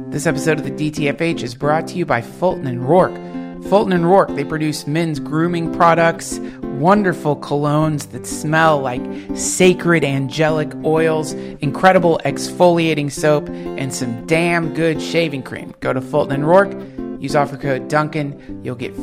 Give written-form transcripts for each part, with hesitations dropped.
This episode of the DTFH is brought to you by Fulton & Rourke. Fulton & Rourke, they produce men's grooming products, wonderful colognes that smell like sacred angelic oils, incredible exfoliating soap, and some damn good shaving cream. Go to Fulton & Rourke, use offer code Duncan, you'll get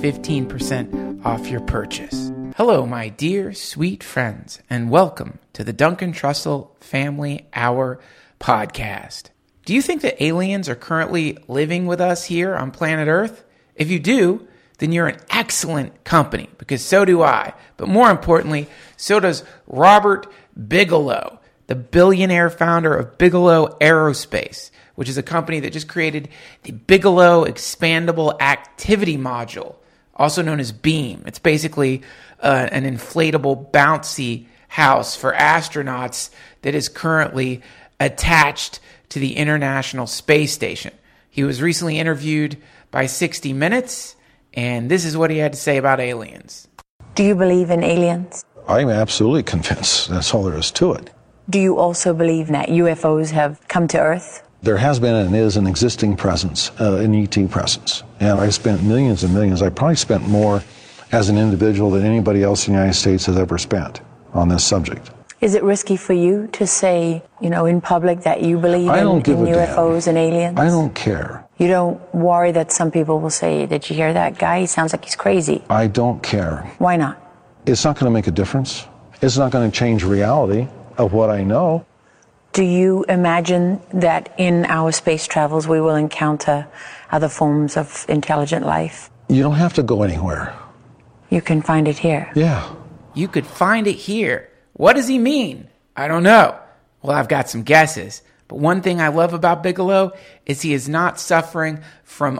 15% off your purchase. Hello, my dear, sweet friends, and welcome to the Duncan Trussell Family Hour podcast. Do you think that aliens are currently living with us here on planet Earth? If you do, then you're in excellent company, because so do I. But more importantly, so does Robert Bigelow, the billionaire founder of Bigelow Aerospace, which is a company that just created the Bigelow Expandable Activity Module, also known as BEAM. It's basically an inflatable, bouncy house for astronauts that is currently attached to the International Space Station. He was recently interviewed by 60 Minutes, and this is what he had to say about aliens. Do you believe in aliens? I'm absolutely convinced. That's all there is to it. Do you also believe that UFOs have come to Earth? There has been and is an existing presence, an ET presence. And I spent millions and millions. I probably spent more as an individual than anybody else in the United States has ever spent on this subject. Is it risky for you to say, in public that you believe in UFOs and aliens? I don't care. You don't worry that some people will say, did you hear that guy? He sounds like he's crazy. I don't care. Why not? It's not going to make a difference. It's not going to change reality of what I know. Do you imagine that in our space travels we will encounter other forms of intelligent life? You don't have to go anywhere. You can find it here. Yeah. You could find it here. What does he mean? I don't know. Well, I've got some guesses. But one thing I love about Bigelow is he is not suffering from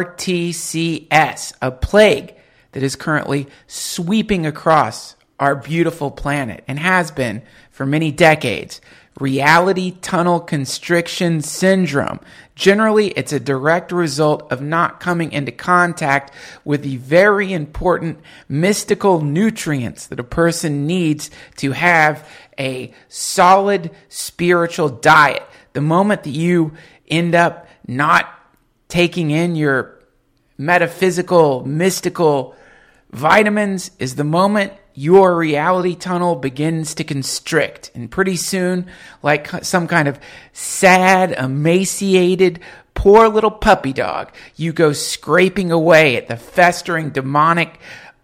RTCS, a plague that is currently sweeping across our beautiful planet and has been for many decades. Reality tunnel constriction syndrome. Generally, it's a direct result of not coming into contact with the very important mystical nutrients that a person needs to have a solid spiritual diet. The moment that you end up not taking in your metaphysical, mystical vitamins is the moment your reality tunnel begins to constrict. And pretty soon, like some kind of sad, emaciated, poor little puppy dog, you go scraping away at the festering demonic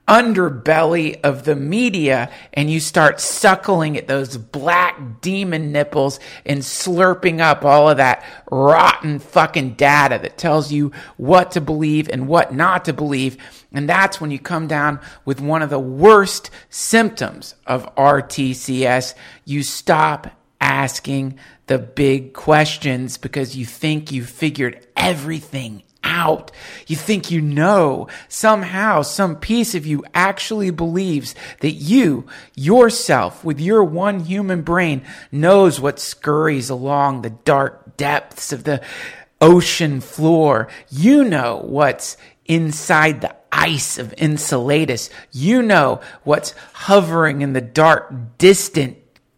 underbelly of the media, and you start suckling at those black demon nipples and slurping up all of that rotten fucking data that tells you what to believe and what not to believe. And that's when you come down with one of the worst symptoms of RTCS. You stop asking the big questions because you think you figured everything out. You think you know. Somehow, some piece of you actually believes that you, yourself, with your one human brain, knows what scurries along the dark depths of the ocean floor. You know what's inside the ice of Enceladus. You know what's hovering in the dark, distant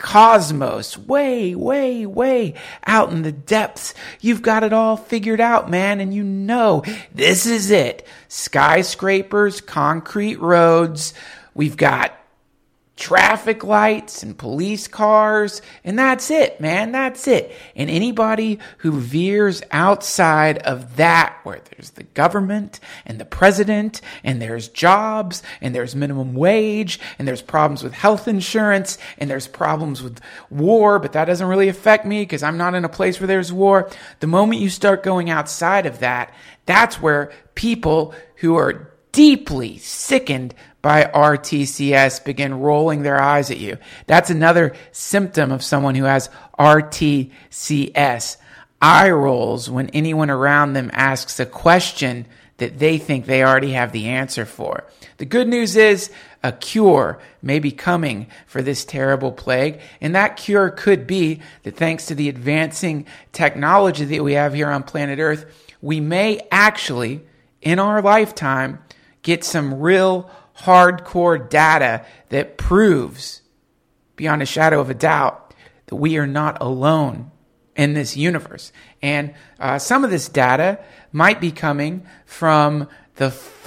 cosmos, way, way, way out in the depths. You've got it all figured out, man, and you know this is it. Skyscrapers, concrete roads, we've got traffic lights and police cars, and that's it, man, that's it. And anybody who veers outside of that, where there's the government and the president, and there's jobs, and there's minimum wage, and there's problems with health insurance, and there's problems with war, but that doesn't really affect me because I'm not in a place where there's war. The moment you start going outside of that, that's where people who are deeply sickened by RTCS begin rolling their eyes at you. That's another symptom of someone who has RTCS. Eye rolls when anyone around them asks a question that they think they already have the answer for. The good news is a cure may be coming for this terrible plague, and that cure could be that thanks to the advancing technology that we have here on planet Earth, we may actually, in our lifetime, get some real hardcore data that proves, beyond a shadow of a doubt, that we are not alone in this universe. And some of this data might be coming from the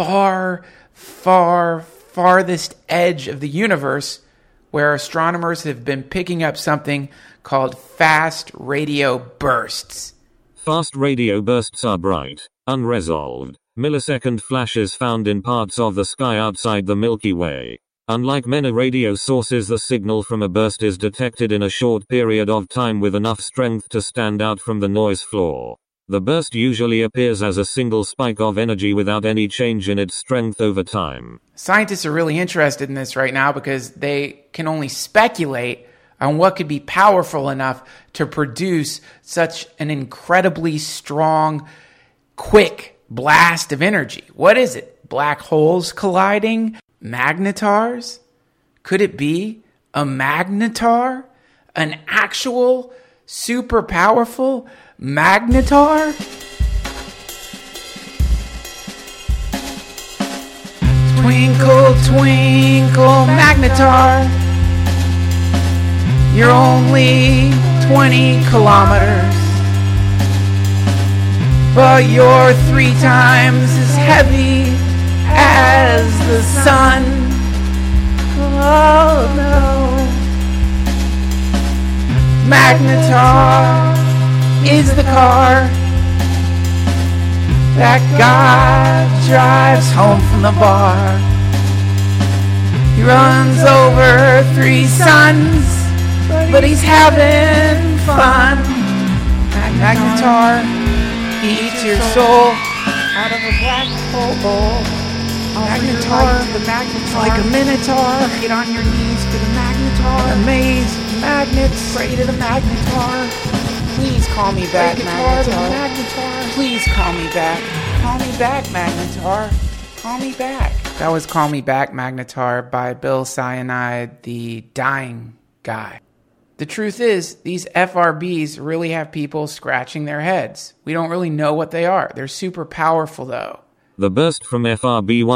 farthest edge of the universe, where astronomers have been picking up something called fast radio bursts. Fast radio bursts are bright, unresolved, millisecond flashes found in parts of the sky outside the Milky Way. Unlike many radio sources, the signal from a burst is detected in a short period of time with enough strength to stand out from the noise floor. The burst usually appears as a single spike of energy without any change in its strength over time. Scientists are really interested in this right now because they can only speculate on what could be powerful enough to produce such an incredibly strong, quick blast of energy. What is it? Black holes colliding? Magnetars? Could it be a magnetar? An actual super powerful magnetar? Twinkle, twinkle, magnetar. You're only 20 kilometers, but you're 3 times as heavy as the sun. Oh no. Magnetar is the car that God drives home from the bar. He runs over 3 suns, but he's having fun. Magnetar eats your soul out of a black hole bowl. Magnetar, it's like a minotaur. Get on your knees for the magnetar. Amaze magnets, pray to the magnetar. Please call me back, magnetar. Please call me back. Call me back, magnetar. Call me back. That was Call Me Back, Magnetar by Bill Cyanide, the dying guy. The truth is, these FRBs really have people scratching their heads. We don't really know what they are. They're super powerful, though. The burst from FRB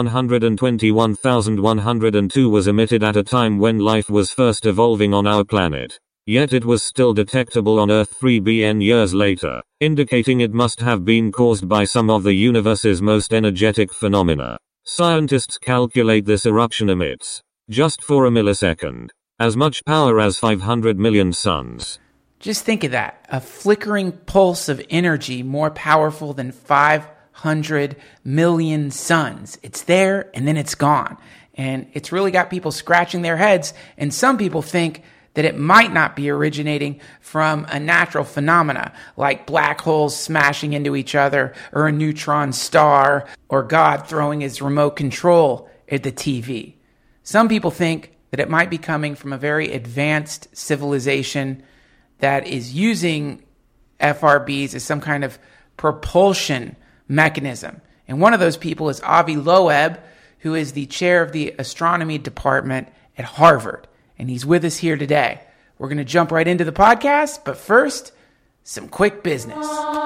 121102 was emitted at a time when life was first evolving on our planet. Yet it was still detectable on Earth 3 billion years later, indicating it must have been caused by some of the universe's most energetic phenomena. Scientists calculate this eruption emits, just for a millisecond, as much power as 500 million suns. Just think of that. A flickering pulse of energy more powerful than 500 million suns. It's there and then it's gone. And it's really got people scratching their heads. And some people think that it might not be originating from a natural phenomena like black holes smashing into each other, or a neutron star, or God throwing his remote control at the TV. Some people think that it might be coming from a very advanced civilization that is using FRBs as some kind of propulsion mechanism. And one of those people is Avi Loeb, who is the chair of the astronomy department at Harvard. And he's with us here today. We're going to jump right into the podcast, but first, some quick business.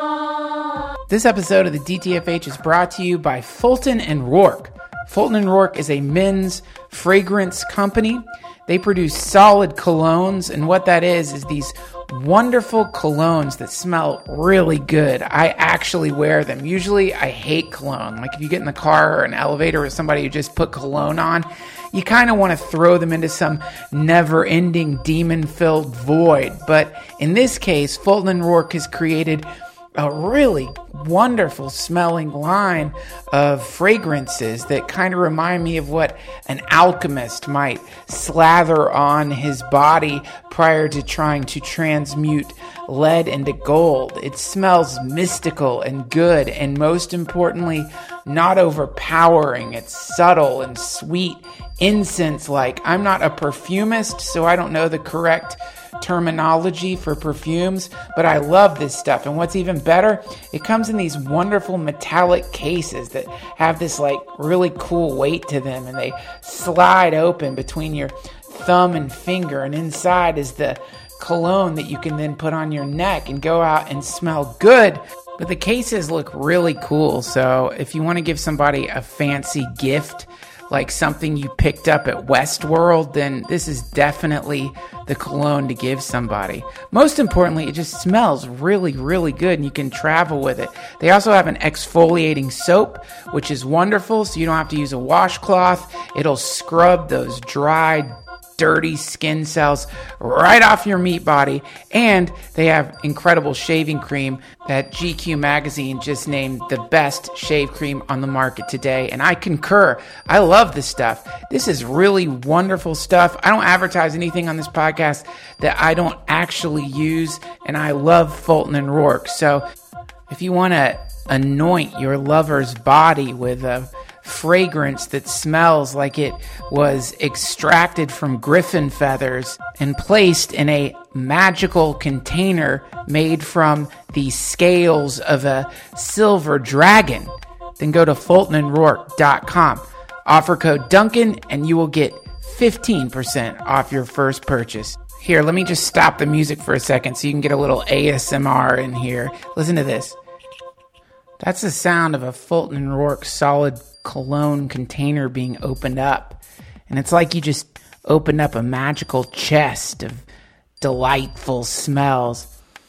This episode of the DTFH is brought to you by Fulton & Rourke. Fulton & Rourke is a men's fragrance company. They produce solid colognes, and what that is these wonderful colognes that smell really good. I actually wear them. Usually I hate cologne. Like if you get in the car or an elevator with somebody who just put cologne on, you kind of want to throw them into some never-ending demon-filled void. But in this case, Fulton & Rourke has created a really wonderful smelling line of fragrances that kind of remind me of what an alchemist might slather on his body prior to trying to transmute lead into gold. It smells mystical and good, and most importantly, not overpowering. It's subtle and sweet, incense-like. I'm not a perfumist, so I don't know the correct terminology for perfumes, but I love this stuff. And what's even better, it comes in these wonderful metallic cases that have this like really cool weight to them, and they slide open between your thumb and finger, and inside is the cologne that you can then put on your neck and go out and smell good. But the cases look really cool, so if you want to give somebody a fancy gift like something you picked up at Westworld, then this is definitely the cologne to give somebody. Most importantly, it just smells really, really good, and you can travel with it. They also have an exfoliating soap, which is wonderful, so you don't have to use a washcloth. It'll scrub those dried, dirty skin cells right off your meat body. And they have incredible shaving cream that GQ magazine just named the best shave cream on the market today, and I concur. I love this stuff. This is really wonderful stuff. I don't advertise anything on this podcast that I don't actually use, and I love Fulton and Rourke. So if you want to anoint your lover's body with a fragrance that smells like it was extracted from griffin feathers and placed in a magical container made from the scales of a silver dragon, then go to FultonandRourke.com. Offer code Duncan and you will get 15% off your first purchase. Here, let me just stop the music for a second so you can get a little ASMR in here. Listen to this. That's the sound of a Fulton and Rourke solid cologne container being opened up. And it's like you just opened up a magical chest of delightful smells.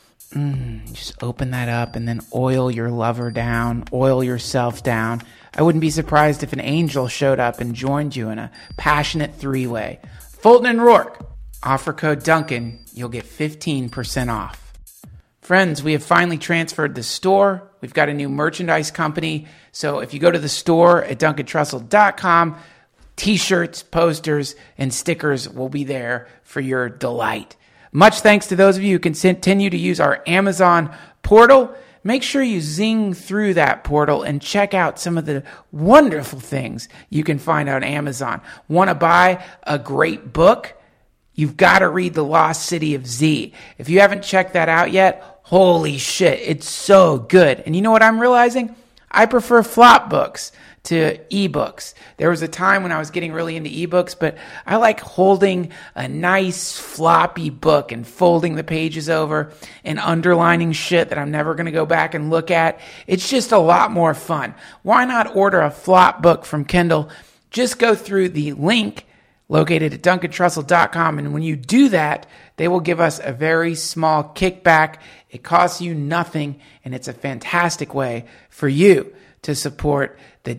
Just open that up and then oil your lover down, oil yourself down. I wouldn't be surprised if an angel showed up and joined you in a passionate three-way. Fulton and Rourke. Offer code Duncan. You'll get 15% off. Friends, we have finally transferred the store. We've got a new merchandise company. So if you go to the store at DuncanTrussell.com, t-shirts, posters, and stickers will be there for your delight. Much thanks to those of you who can continue to use our Amazon portal. Make sure you zing through that portal and check out some of the wonderful things you can find on Amazon. Want to buy a great book? You've got to read The Lost City of Z. If you haven't checked that out yet, holy shit, it's so good. And you know what I'm realizing? I prefer flop books to ebooks. There was a time when I was getting really into ebooks, but I like holding a nice floppy book and folding the pages over and underlining shit that I'm never going to go back and look at. It's just a lot more fun. Why not order a flop book from Kindle? Just go through the link located at DuncanTrussell.com, and when you do that, they will give us a very small kickback. It costs you nothing, and it's a fantastic way for you to support the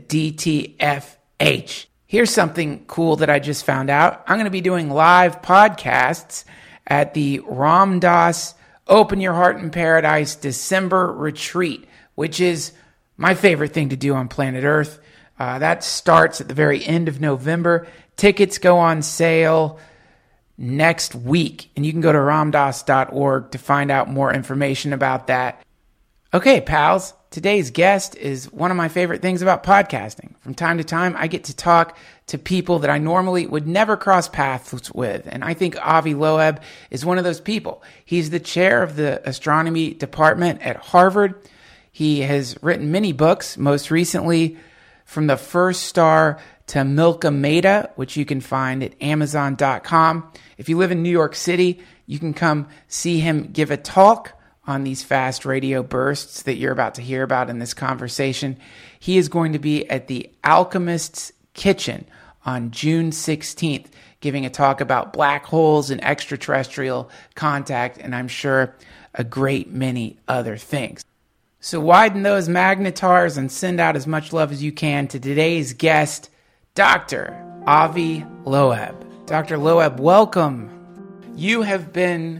DTFH. Here's something cool that I just found out. I'm going to be doing live podcasts at the Ram Dass Open Your Heart in Paradise December retreat, which is my favorite thing to do on planet Earth. That starts at the very end of November. Tickets go on sale next week, and you can go to ramdass.org to find out more information about that. Okay, pals, today's guest is one of my favorite things about podcasting. From time to time, I get to talk to people that I normally would never cross paths with, and I think Avi Loeb is one of those people. He's the chair of the astronomy department at Harvard. He has written many books, most recently From the First Star to Milkomeda, which you can find at Amazon.com. If you live in New York City, you can come see him give a talk on these fast radio bursts that you're about to hear about in this conversation. He is going to be at the Alchemist's Kitchen on June 16th, giving a talk about black holes and extraterrestrial contact, and I'm sure a great many other things. So widen those magnetars and send out as much love as you can to today's guest, Dr. Avi Loeb. Dr. Loeb, welcome. You have been,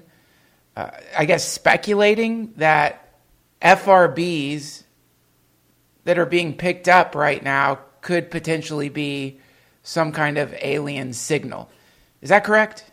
speculating that FRBs that are being picked up right now could potentially be some kind of alien signal. Is that correct?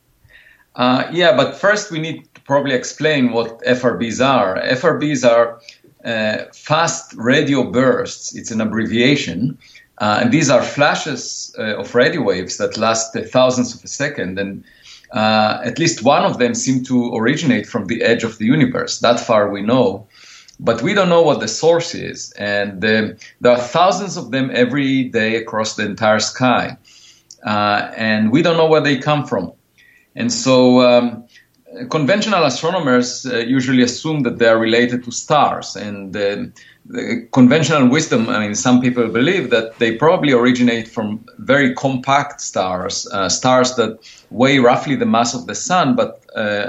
Yeah, but first we need to probably explain what FRBs are. FRBs are fast radio bursts. It's an abbreviation. And these are flashes of radio waves that last thousands of a second. And at least one of them seemed to originate from the edge of the universe. That far we know. But we don't know what the source is. And there are thousands of them every day across the entire sky. And we don't know where they come from. And so conventional astronomers usually assume that they are related to stars, and the conventional wisdom, I mean, some people believe that they probably originate from very compact stars, stars that weigh roughly the mass of the sun, but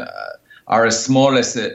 are as small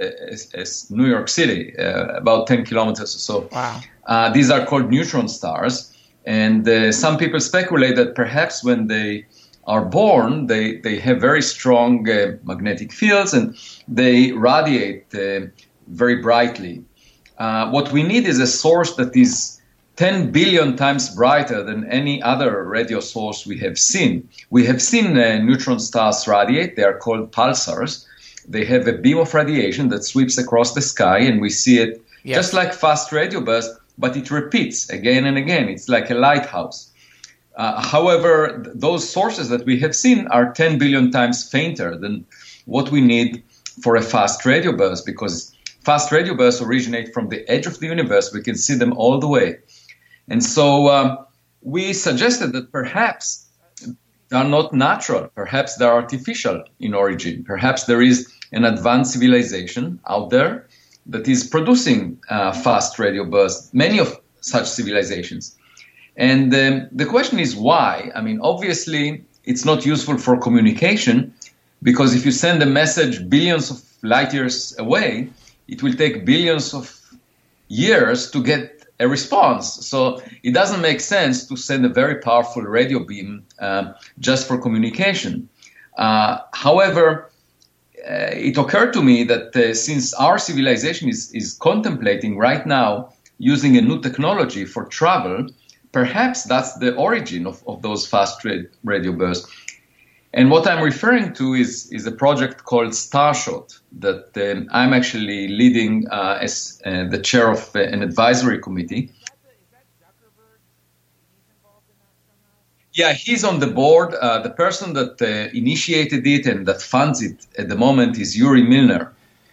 as New York City, about 10 kilometers or so. Wow. These are called neutron stars, and some people speculate that perhaps when they are born, they have very strong magnetic fields and they radiate very brightly. What we need is a source that is 10 billion times brighter than any other radio source we have seen. We have seen neutron stars radiate. They are called pulsars. They have a beam of radiation that sweeps across the sky, and we see it just like fast radio bursts, but it repeats again and again. It's like a lighthouse. However, those sources that we have seen are 10 billion times fainter than what we need for a fast radio burst, because fast radio bursts originate from the edge of the universe. We can see them all the way. And so we suggested that perhaps they are not natural. Perhaps they are artificial in origin. Perhaps there is an advanced civilization out there that is producing fast radio bursts, many of such civilizations. And the question is why? I mean, obviously, it's not useful for communication, because if you send a message billions of light years away, it will take billions of years to get a response. So it doesn't make sense to send a very powerful radio beam just for communication. However, it occurred to me that since our civilization is contemplating right now using a new technology for travel, perhaps that's the origin of those fast radio bursts. And what I'm referring to is a project called Starshot that I'm actually leading as the chair of an advisory committee. Yeah, he's on the board. The person that initiated it and that funds it at the moment is Yuri Milner.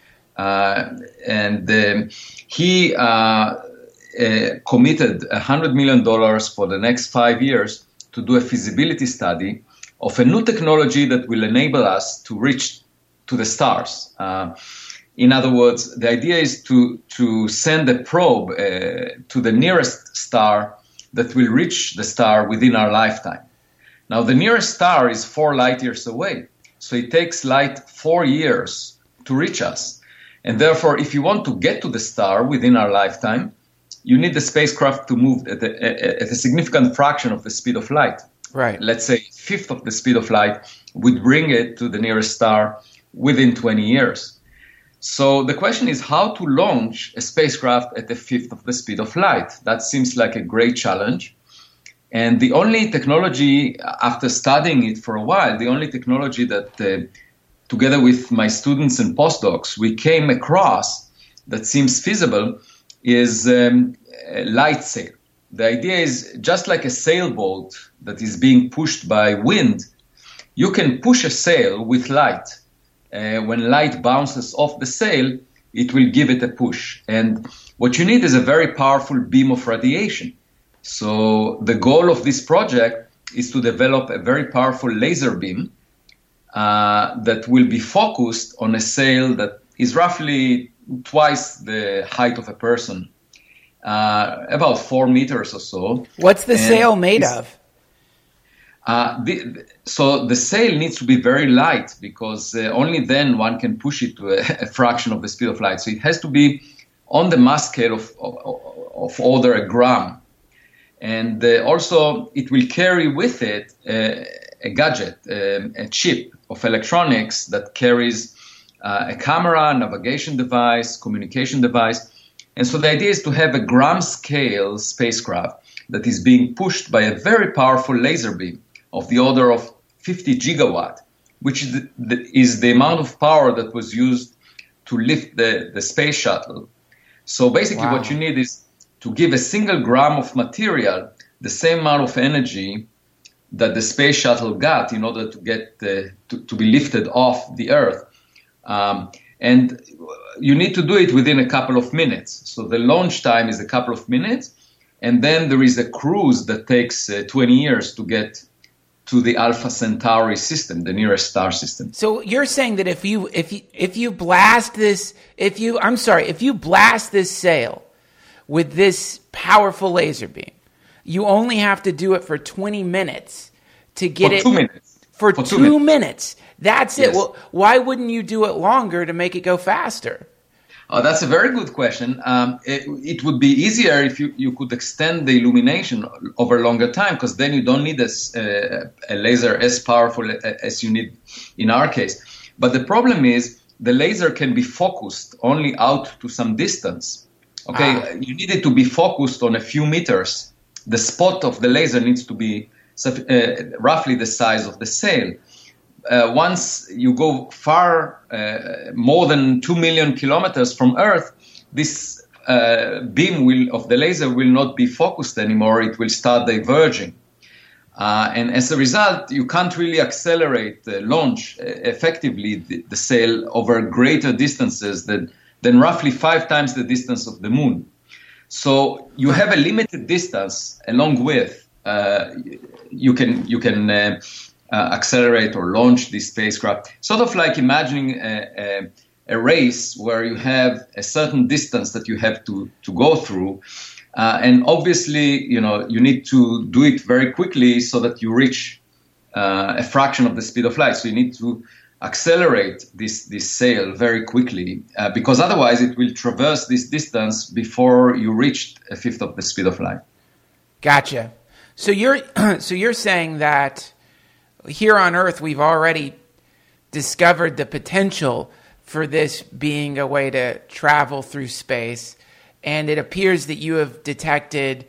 He committed $100 million for the next 5 years to do a feasibility study of a new technology that will enable us to reach to the stars. In other words, the idea is to send a probe to the nearest star that will reach the star within our lifetime. Now, the nearest star is 4 light years away, so it takes light 4 years to reach us. And therefore, if you want to get to the star within our lifetime, you need the spacecraft to move at a significant fraction of the speed of light. Right. Let's say a fifth of the speed of light would bring it to the nearest star within 20 years. So the question is how to launch a spacecraft at a fifth of the speed of light. That seems like a great challenge. And the only technology, after studying it for a while, the only technology that, together with my students and postdocs, we came across that seems feasible is light sail. The idea is just like a sailboat that is being pushed by wind, you can push a sail with light. When light bounces off the sail, it will give it a push. And what you need is a very powerful beam of radiation. So the goal of this project is to develop a very powerful laser beam that will be focused on a sail that is roughly twice the height of a person, about 4 meters or so. What's the sail made of? So the sail needs to be very light because only then one can push it to a fraction of the speed of light. So it has to be on the mass scale of order a gram. And also it will carry with it a gadget, a chip of electronics that carries a camera, navigation device, communication device. And so the idea is to have a gram-scale spacecraft that is being pushed by a very powerful laser beam of the order of 50 gigawatt, which is the amount of power that was used to lift the space shuttle. So basically what you need is to give a single gram of material the same amount of energy that the space shuttle got in order to get to be lifted off the Earth. And you need to do it within a couple of minutes. So the launch time is a couple of minutes, and then there is a cruise that takes 20 years to get to the Alpha Centauri system, the nearest star system. So you're saying that if you blast this sail with this powerful laser beam, you only have to do it for 20 minutes to get for it 2 minutes. For 2 minutes. That's it. Yes. Well, why wouldn't you do it longer to make it go faster? Oh, that's a very good question. It would be easier if you could extend the illumination over a longer time, because then you don't need a laser as powerful as you need in our case. But the problem is the laser can be focused only out to some distance. Okay, you need it to be focused on a few meters. The spot of the laser needs to be roughly the size of the sail. Once you go far, more than 2 million kilometers from Earth, this beam of the laser will not be focused anymore. It will start diverging. And as a result, you can't really accelerate launch effectively the sail over greater distances than roughly 5 times the distance of the moon. So you have a limited distance along with you can accelerate or launch this spacecraft. Sort of like imagining a race where you have a certain distance that you have to go through. And obviously, you need to do it very quickly so that you reach a fraction of the speed of light. So you need to accelerate this sail very quickly because otherwise it will traverse this distance before you reach a fifth of the speed of light. Gotcha. So you're saying that here on Earth we've already discovered the potential for this being a way to travel through space, and it appears that you have detected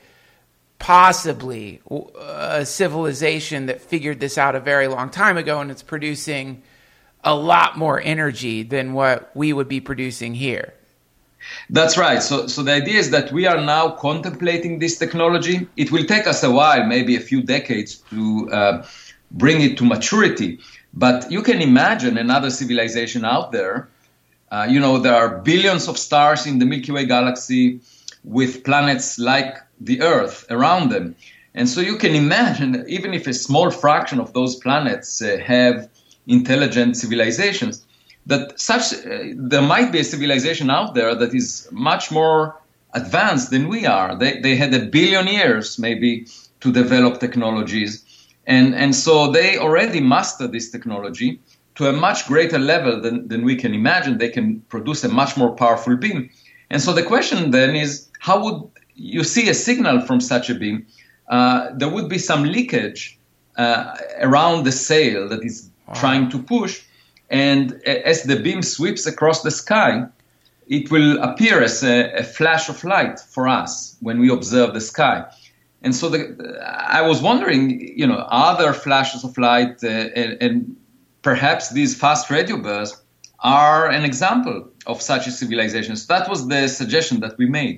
possibly a civilization that figured this out a very long time ago, and it's producing a lot more energy than what we would be producing here. That's right. So the idea is that we are now contemplating this technology. It will take us a while, maybe a few decades, to bring it to maturity. But you can imagine another civilization out there. There are billions of stars in the Milky Way galaxy with planets like the Earth around them. And so you can imagine, even if a small fraction of those planets have intelligent civilizations, that there might be a civilization out there that is much more advanced than we are. They had 1 billion years maybe to develop technologies. And so they already mastered this technology to a much greater level than we can imagine. They can produce a much more powerful beam. And so the question then is, how would you see a signal from such a beam? There would be some leakage around the sail that is trying to push. And as the beam sweeps across the sky, it will appear as a flash of light for us when we observe the sky. And so I was wondering, are there flashes of light and perhaps these fast radio bursts are an example of such a civilization. So that was the suggestion that we made.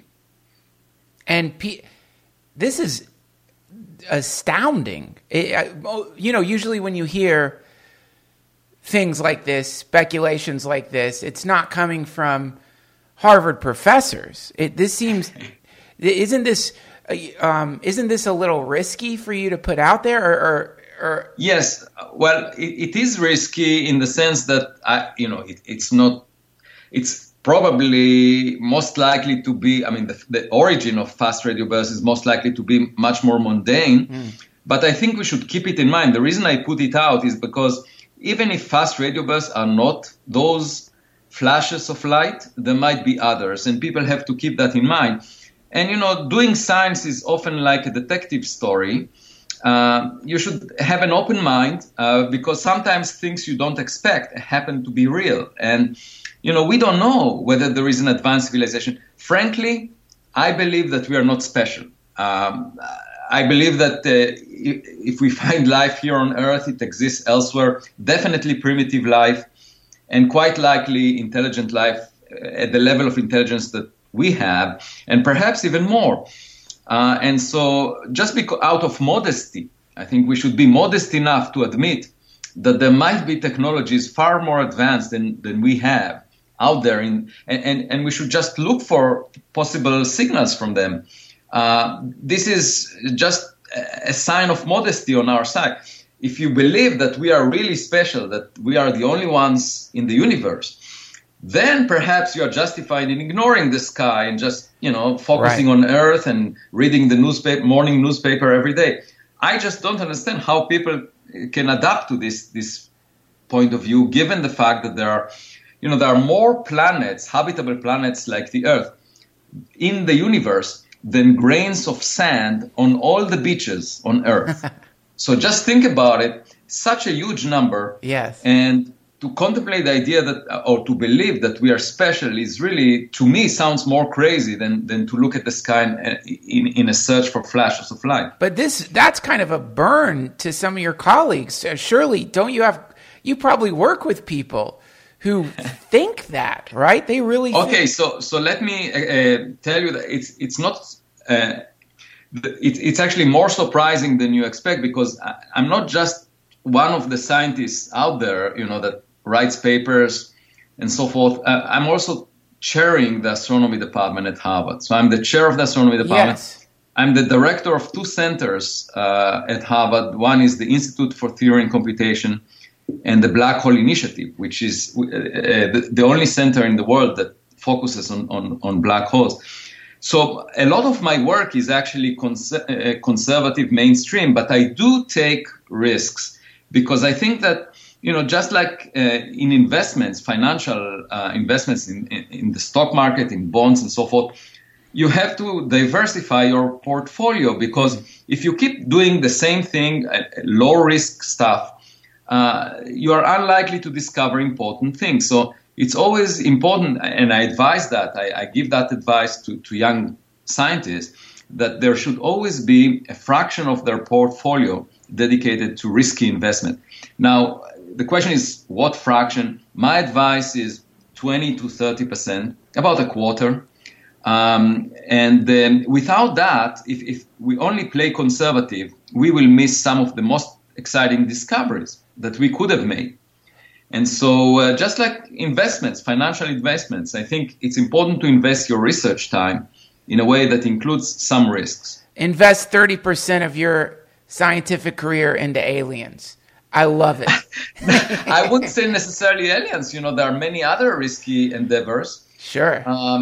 And this is astounding. Usually when you hear things like this, speculations like this, it's not coming from Harvard professors. Isn't this a little risky for you to put out there, or? Yes, well, it is risky in the sense that it's not. It's probably most likely to be. I mean, the origin of fast radio bursts is most likely to be much more mundane. But I think we should keep it in mind. The reason I put it out is because even if fast radio bursts are not those flashes of light, there might be others, and people have to keep that in mind. And doing science is often like a detective story. You should have an open mind because sometimes things you don't expect happen to be real. And, we don't know whether there is an advanced civilization. Frankly, I believe that we are not special. I believe that if we find life here on Earth, it exists elsewhere. Definitely primitive life, and quite likely intelligent life at the level of intelligence that we have, and perhaps even more. And so just out of modesty, I think we should be modest enough to admit that there might be technologies far more advanced than we have out there, and we should just look for possible signals from them. This is just a sign of modesty on our side. if you believe that we are really special, that we are the only ones in the universe, then perhaps you are justified in ignoring the sky and just, focusing on Earth and reading the morning newspaper every day. I just don't understand how people can adapt to this point of view, given the fact that there are more planets, habitable planets like the Earth, in the universe than grains of sand on all the beaches on Earth. So just think about it, such a huge number. Yes. And to contemplate the idea that, or to believe that we are special is really, to me, sounds more crazy than to look at the sky in a search for flashes of light. But that's kind of a burn to some of your colleagues. Surely, you probably work with people who think that, right? They really Okay, so let me tell you that it's not... it's actually more surprising than you expect, because I'm not just one of the scientists out there, that writes papers and so forth. I'm also chairing the astronomy department at Harvard. So I'm the chair of the astronomy department. Yes. I'm the director of two centers at Harvard. One is the Institute for Theory and Computation and the Black Hole Initiative, which is the only center in the world that focuses on black holes. So a lot of my work is actually conservative mainstream, but I do take risks because I think that, just like in investments, financial investments in the stock market, in bonds and so forth, you have to diversify your portfolio, because if you keep doing the same thing, low risk stuff, you are unlikely to discover important things. So it's always important, and I advise that, I give that advice to young scientists, that there should always be a fraction of their portfolio dedicated to risky investment. Now, the question is, what fraction? My advice is 20 to 30%, about a quarter. And then without that, if we only play conservative, we will miss some of the most exciting discoveries that we could have made. And so just like investments, financial investments, I think it's important to invest your research time in a way that includes some risks. Invest 30% of your scientific career into aliens. I love it. I wouldn't say necessarily aliens. There are many other risky endeavors. Sure.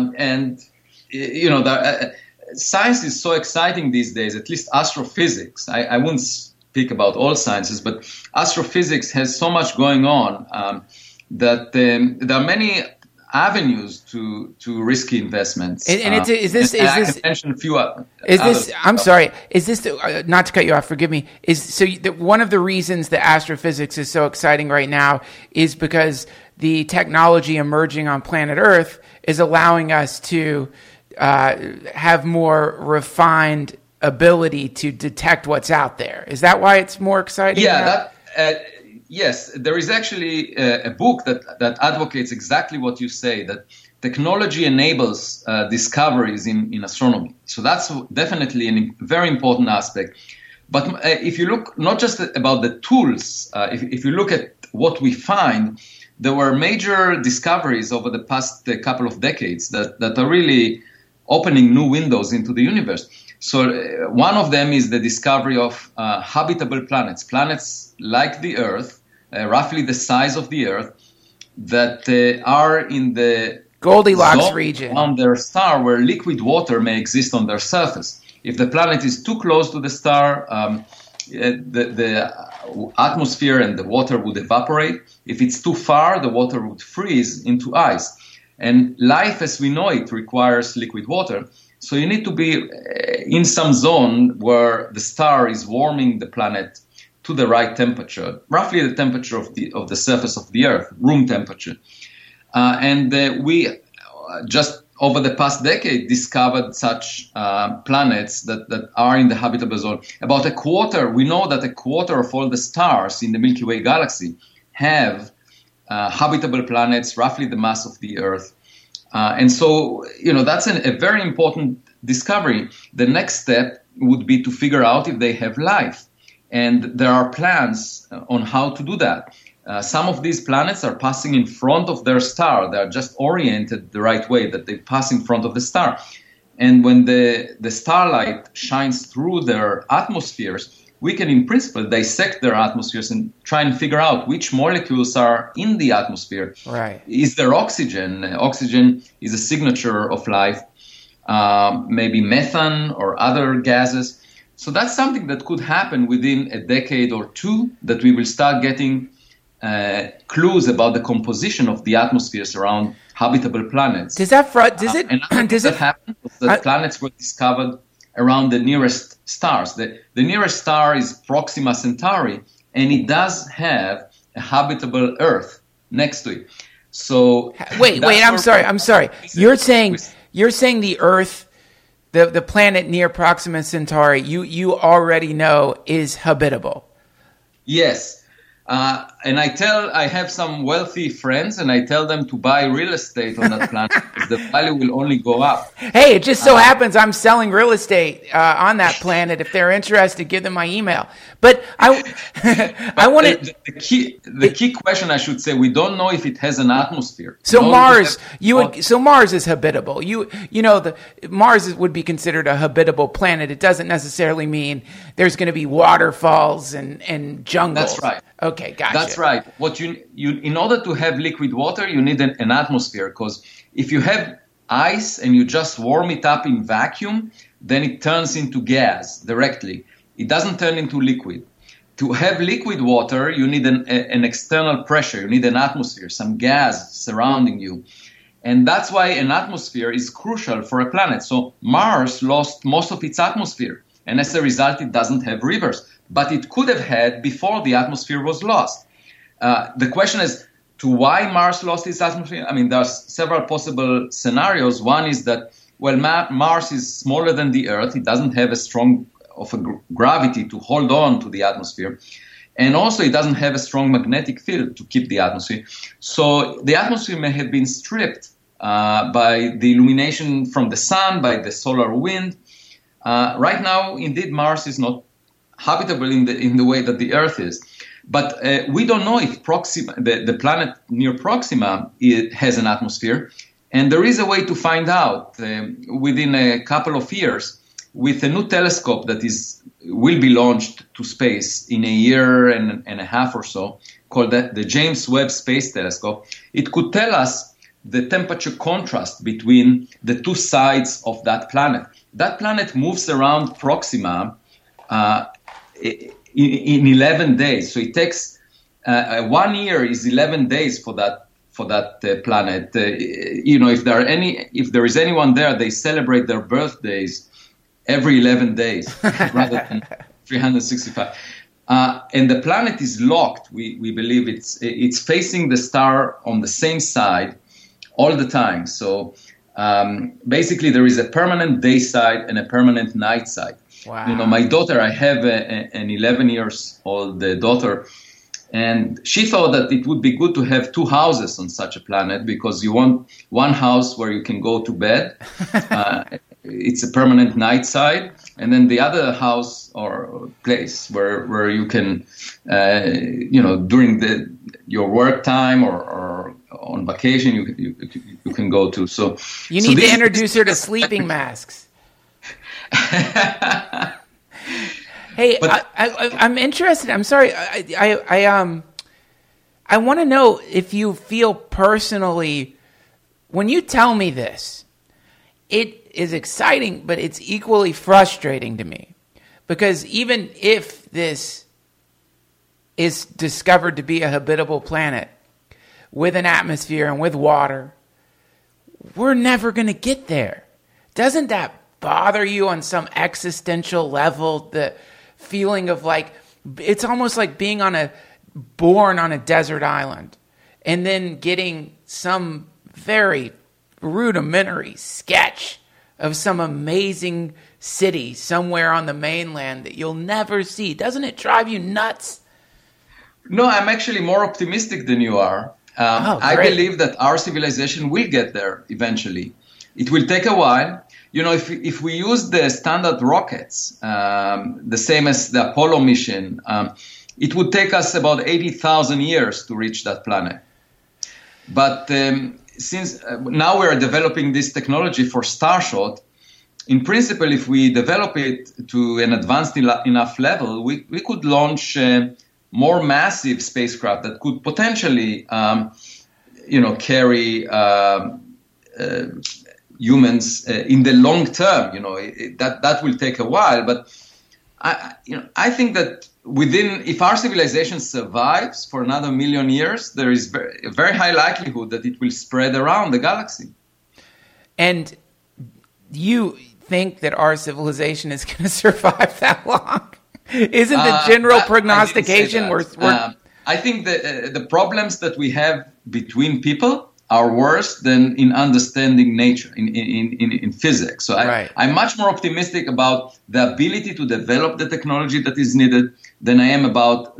Science is so exciting these days, at least astrophysics. I wouldn't speak about all sciences, but astrophysics has so much going on that there are many avenues to risky investments. And is this I can mention a few. I'm sorry. Is this not to cut you off? Forgive me. One of the reasons that astrophysics is so exciting right now is because the technology emerging on planet Earth is allowing us to have more refined ability to detect what's out there. Is that why it's more exciting? Yeah, yes. There is actually a book that advocates exactly what you say, that technology enables discoveries in astronomy. So that's definitely a very important aspect. But if you look not just about the tools, if you look at what we find, there were major discoveries over the past couple of decades that are really opening new windows into the universe. So one of them is the discovery of habitable planets like the Earth, roughly the size of the Earth, that are in the Goldilocks region on their star, where liquid water may exist on their surface. If the planet is too close to the star, the atmosphere and the water would evaporate. If it's too far, the water would freeze into ice. And life as we know it requires liquid water. So you need to be in some zone where the star is warming the planet to the right temperature, roughly the temperature of the surface of the Earth, room temperature. We just over the past decade discovered such planets that are in the habitable zone. About a quarter, we know that a quarter of all the stars in the Milky Way galaxy have habitable planets, roughly the mass of the Earth. And so, that's a very important discovery. The next step would be to figure out if they have life. And there are plans on how to do that. Some of these planets are passing in front of their star. They are just oriented the right way, that they pass in front of the star. And when the starlight shines through their atmospheres, we can, in principle, dissect their atmospheres and try and figure out which molecules are in the atmosphere. Right. Is there oxygen? Oxygen is a signature of life. Maybe methane or other gases. So that's something that could happen within a decade or two, that we will start getting clues about the composition of the atmospheres around habitable planets. Does that happen? The planets were discovered around the nearest stars. The nearest star is Proxima Centauri, and it does have a habitable Earth next to it. So wait, I'm sorry. You're saying the Earth, the planet near Proxima Centauri, you already know is habitable. Yes. And I have some wealthy friends, and I tell them to buy real estate on that planet because the value will only go up. Hey, it just so happens I'm selling real estate on that planet. If they're interested, give them my email. But I want to. The key question, I should say, we don't know if it has an atmosphere. So Mars is habitable. Mars would be considered a habitable planet. It doesn't necessarily mean there's going to be waterfalls and jungles. That's right. Okay, gotcha. That's right. What you in order to have liquid water, you need an atmosphere, because if you have ice and you just warm it up in vacuum, then it turns into gas directly. It doesn't turn into liquid. To have liquid water, you need an external pressure. You need an atmosphere, some gas surrounding you. And that's why an atmosphere is crucial for a planet. So Mars lost most of its atmosphere, and as a result, it doesn't have rivers. But it could have had before the atmosphere was lost. The question is, to why Mars lost its atmosphere? I mean, there's several possible scenarios. One is that, well, Mars is smaller than the Earth. It doesn't have a strong gravity to hold on to the atmosphere. And also, it doesn't have a strong magnetic field to keep the atmosphere. So the atmosphere may have been stripped by the illumination from the sun, by the solar wind. Right now, indeed, Mars is not habitable in the way that the Earth is. But we don't know if the planet near Proxima has an atmosphere. And there is a way to find out within a couple of years with a new telescope that will be launched to space in a year and a half or so, called the James Webb Space Telescope. It could tell us the temperature contrast between the two sides of that planet. That planet moves around Proxima in 11 days. So it takes 1 year is 11 days for that planet. If there is anyone there, they celebrate their birthdays every 11 days rather than 365. And the planet is locked. We believe it's facing the star on the same side all the time. So basically, there is a permanent day side and a permanent night side. Wow. My daughter, I have an 11 years old daughter, and she thought that it would be good to have two houses on such a planet, because you want one house where you can go to bed. It's a permanent night side, and then the other house or place where you can, during your work time or on vacation, you can go to. So you need to introduce her to sleeping masks. Hey, I'm interested. I'm sorry. I want to know if you feel personally, when you tell me this, it is exciting, but it's equally frustrating to me, because even if this is discovered to be a habitable planet with an atmosphere and with water, we're never going to get there. Doesn't that bother you on some existential level? The feeling of it's almost like being born on a desert island and then getting some very rudimentary sketch of some amazing city somewhere on the mainland that you'll never see. Doesn't it drive you nuts? No, I'm actually more optimistic than you are. I believe that our civilization will get there eventually. It will take a while. If we use the standard rockets, the same as the Apollo mission, it would take us about 80,000 years to reach that planet. But since now we are developing this technology for Starshot, in principle, if we develop it to an advanced enough level, we could launch more massive spacecraft that could potentially, carry humans in the long term. That will take a while, but I think that if our civilization survives for another 1,000,000 years, there is a very high likelihood that it will spread around the galaxy. And you think that our civilization is going to survive that long? Isn't the general prognostication I think that the problems that we have between people are worse than in understanding nature, in physics. So I'm much more optimistic about the ability to develop the technology that is needed than I am about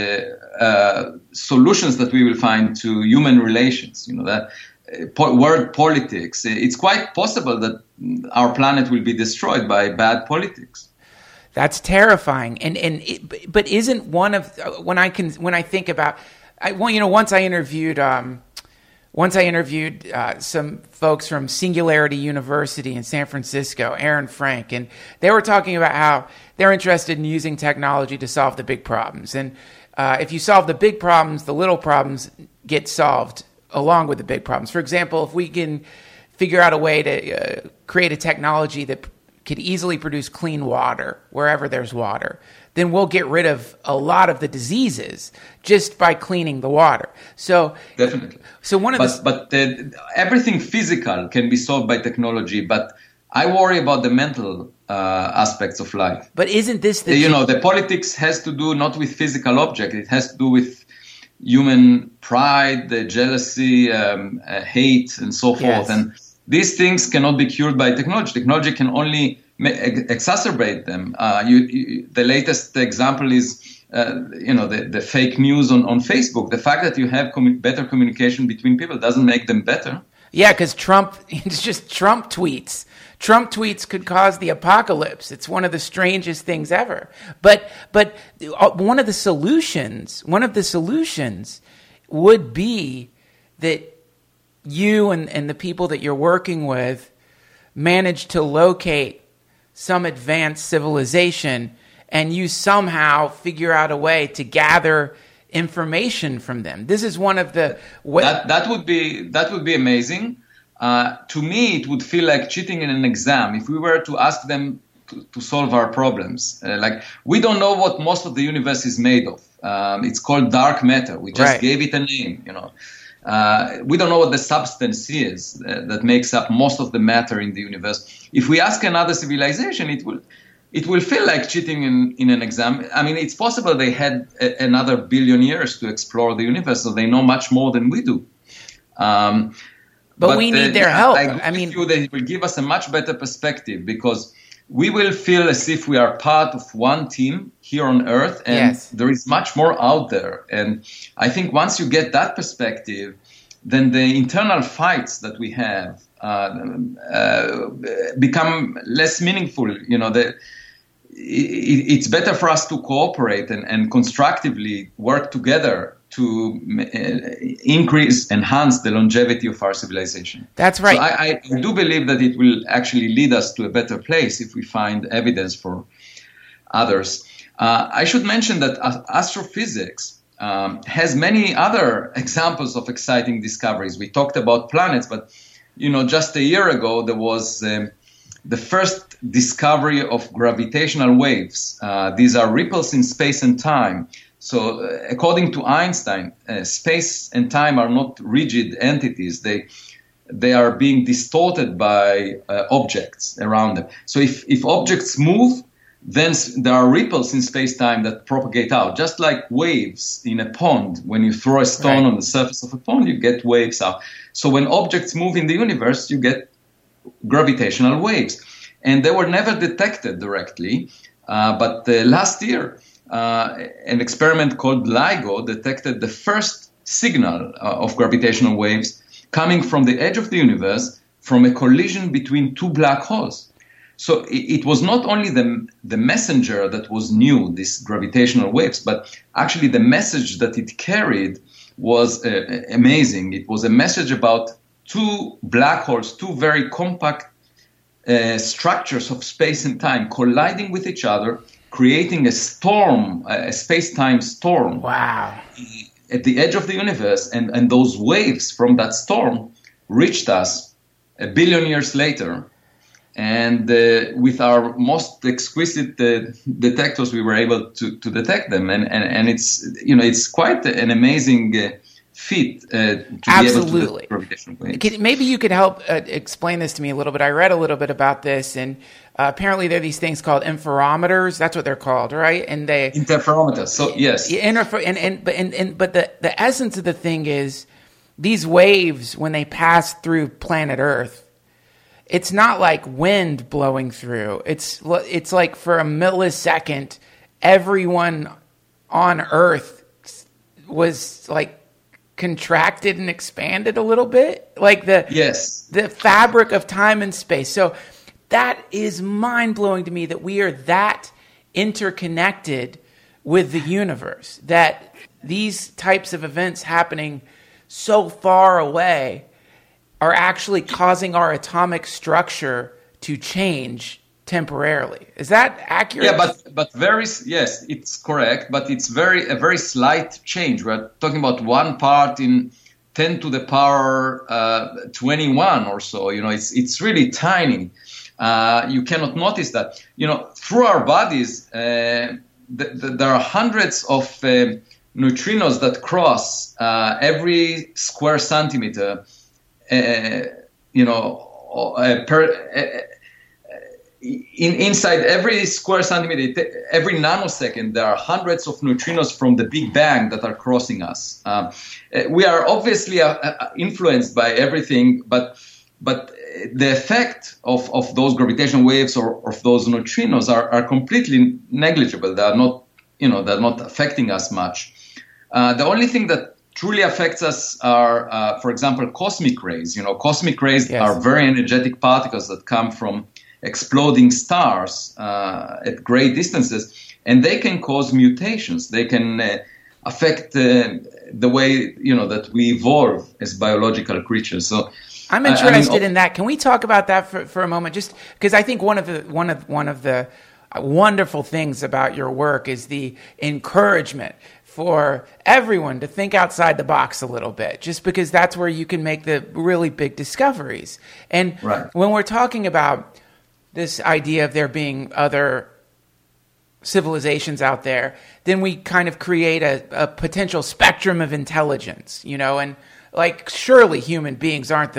the solutions that we will find to human relations. World politics. It's quite possible that our planet will be destroyed by bad politics. That's terrifying. But isn't one of when I think about, once I interviewed some folks from Singularity University in San Francisco, Aaron Frank, and they were talking about how they're interested in using technology to solve the big problems. And if you solve the big problems, the little problems get solved along with the big problems. For example, if we can figure out a way to create a technology that could easily produce clean water wherever there's water, then we'll get rid of a lot of the diseases just by cleaning the water. So definitely. So everything physical can be solved by technology, but I worry about the mental aspects of life. But isn't this the politics has to do not with physical object; it has to do with human pride, jealousy, hate, and so forth. And these things cannot be cured by technology. Technology can only exacerbate them. The latest example is, the fake news on Facebook. The fact that you have better communication between people doesn't make them better. Yeah, because it's just Trump tweets. Trump tweets could cause the apocalypse. It's one of the strangest things ever. But one of the solutions would be that you and the people that you're working with manage to locate some advanced civilization and you somehow figure out a way to gather information from them. This is one of the that would be amazing. To me, it would feel like cheating in an exam if we were to ask them to solve our problems. We don't know what most of the universe is made of. It's called dark matter. We just gave it a name. We don't know what the substance is that makes up most of the matter in the universe. If we ask another civilization, it will feel like cheating in an exam. I mean, it's possible they had another 1 billion years to explore the universe, so they know much more than we do. But we need their help. I mean, they will give us a much better perspective because we will feel as if we are part of one team here on Earth, and there is much more out there. And I think once you get that perspective, then the internal fights that we have become less meaningful. It's better for us to cooperate and constructively work together to enhance the longevity of our civilization. That's right. So I do believe that it will actually lead us to a better place if we find evidence for others. I should mention that astrophysics has many other examples of exciting discoveries. We talked about planets, but just a year ago there was the first discovery of gravitational waves. These are ripples in space and time. So according to Einstein, space and time are not rigid entities. They are being distorted by objects around them. So if objects move, then there are ripples in space-time that propagate out, just like waves in a pond. When you throw a stone on the surface of a pond, you get waves out. So when objects move in the universe, you get gravitational waves. And they were never detected directly, but last year, an experiment called LIGO detected the first signal of gravitational waves coming from the edge of the universe from a collision between two black holes. So it was not only the messenger that was new, these gravitational waves, but actually the message that it carried was amazing. It was a message about two black holes, two very compact structures of space and time colliding with each other, creating a storm, a space-time storm. Wow. At the edge of the universe, and those waves from that storm reached us 1 billion years later. And with our most exquisite detectors, we were able to detect them. And it's quite an amazing feat to Absolutely. be able to detect gravitational waves. Maybe you could help explain this to me a little bit. I read a little bit about this, and apparently there are these things called interferometers. That's what they're called, right? And they interferometers. So yes, but the essence of the thing is these waves, when they pass through planet Earth, it's not like wind blowing through. It's like for a millisecond, everyone on Earth was like contracted and expanded a little bit, like the fabric of time and space. So that is mind-blowing to me that we are that interconnected with the universe, that these types of events happening so far away are actually causing our atomic structure to change temporarily. Is that accurate? Yeah, but yes, it's correct, but it's a very slight change. We're talking about 1 part in 10 to the power 21 or so. It's really tiny. You cannot notice that. Through our bodies, there are hundreds of neutrinos that cross every square centimeter. Inside every square centimeter, every nanosecond, there are hundreds of neutrinos from the Big Bang that are crossing us. We are obviously influenced by everything, but the effect of those gravitational waves or of those neutrinos are completely negligible. They are not, they're not affecting us much. The only thing that truly affects us are, for example, cosmic rays. Cosmic rays are very energetic particles that come from exploding stars at great distances, and they can cause mutations. They can affect the way that we evolve as biological creatures. So I'm interested in that. Can we talk about that for a moment? Just because I think one of the wonderful things about your work is the encouragement for everyone to think outside the box a little bit, just because that's where you can make the really big discoveries. And when we're talking about this idea of there being other civilizations out there, then we kind of create a potential spectrum of intelligence, and like surely human beings aren't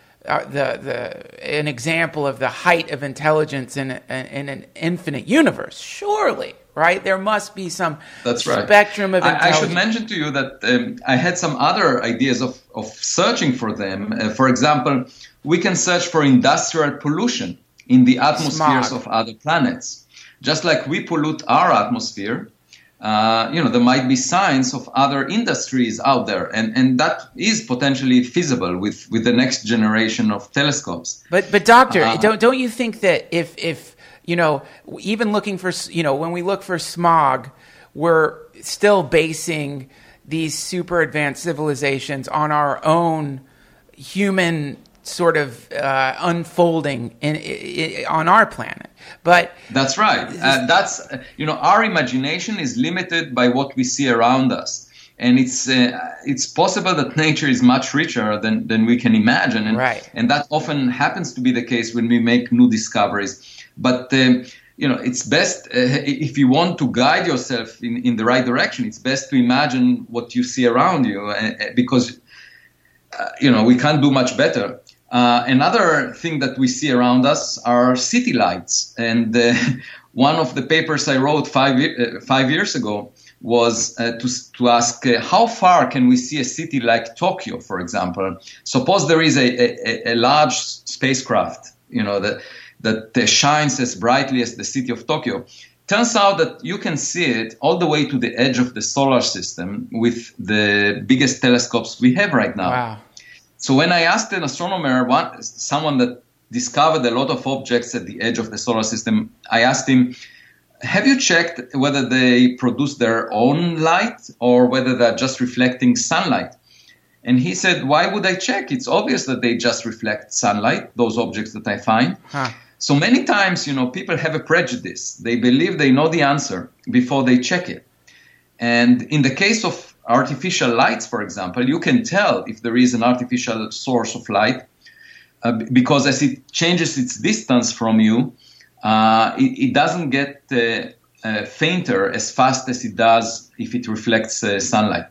an example of the height of intelligence in an infinite universe. Surely, right? There must be some spectrum of intelligence. I should mention to you that I had some other ideas of searching for them. For example, we can search for industrial pollution in the atmospheres of other planets. Just like we pollute our atmosphere, there might be signs of other industries out there, and that is potentially feasible with the next generation of telescopes. But doctor, don't you think that if even looking for when we look for smog, we're still basing these super advanced civilizations on our own human sort of unfolding on our planet. But that's right. Our imagination is limited by what we see around us, and it's possible that nature is much richer than we can imagine, and that often happens to be the case when we make new discoveries. But it's best if you want to guide yourself in the right direction. It's best to imagine what you see around you, because we can't do much better. Another thing that we see around us are city lights. And one of the papers I wrote 5 years ago was to ask how far can we see a city like Tokyo, for example. Suppose there is a large spacecraft, that shines as brightly as the city of Tokyo. Turns out that you can see it all the way to the edge of the solar system with the biggest telescopes we have right now. Wow. So when I asked an astronomer, someone that discovered a lot of objects at the edge of the solar system, I asked him, have you checked whether they produce their own light or whether they're just reflecting sunlight? And he said, why would I check? It's obvious that they just reflect sunlight, those objects that I find. Huh. So many times, people have a prejudice. They believe they know the answer before they check it. And in the case of artificial lights, for example, you can tell if there is an artificial source of light because as it changes its distance from you, it doesn't get fainter as fast as it does if it reflects sunlight.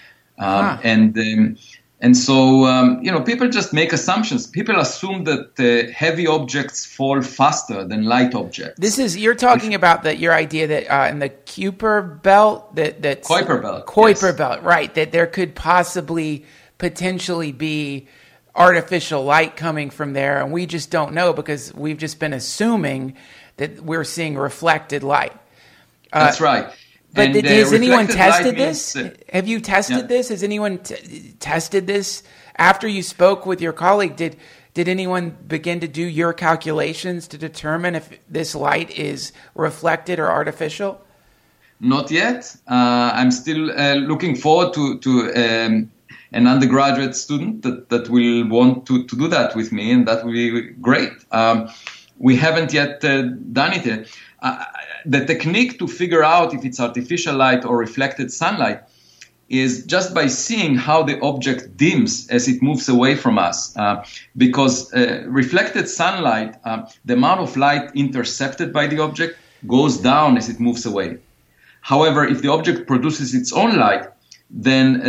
And so, people just make assumptions. People assume that heavy objects fall faster than light objects. You're talking about your idea that in the Kuiper belt, Kuiper belt. Kuiper belt, right? That there could potentially be artificial light coming from there, and we just don't know because we've just been assuming that we're seeing reflected light. That's right. But has anyone tested this? Have you tested this? Has anyone tested this? After you spoke with your colleague, did anyone begin to do your calculations to determine if this light is reflected or artificial? Not yet. I'm still looking forward to an undergraduate student that will want to do that with me, and that will be great. We haven't yet done it yet. The technique to figure out if it's artificial light or reflected sunlight is just by seeing how the object dims as it moves away from us. Because reflected sunlight, the amount of light intercepted by the object goes down as it moves away. However, if the object produces its own light, then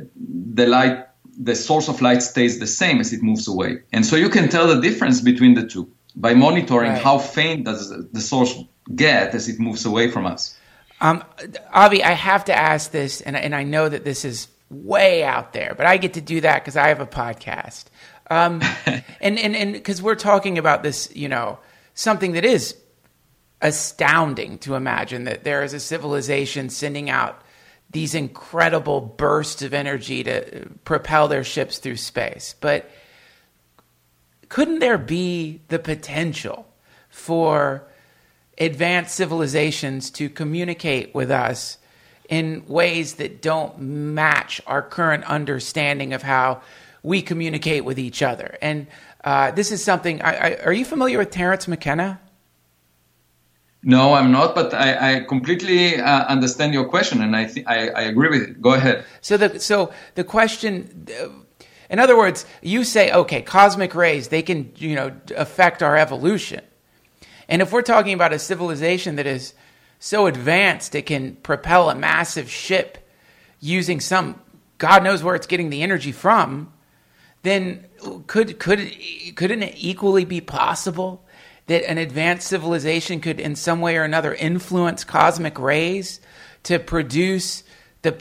the source of light stays the same as it moves away. And so you can tell the difference between the two by monitoring how faint does the source get as it moves away from us. Avi, I have to ask this, and I know that this is way out there, but I get to do that because I have a podcast. And because we're talking about this, something that is astounding to imagine that there is a civilization sending out these incredible bursts of energy to propel their ships through space. But couldn't there be the potential for advanced civilizations to communicate with us in ways that don't match our current understanding of how we communicate with each other? And this is something, are you familiar with Terence McKenna? No, I'm not, but I completely understand your question, and I agree with it. Go ahead. So the question, in other words, you say, okay, cosmic rays, they can affect our evolution. And if we're talking about a civilization that is so advanced it can propel a massive ship using God knows where it's getting the energy from, then couldn't it equally be possible that an advanced civilization could in some way or another influence cosmic rays to produce the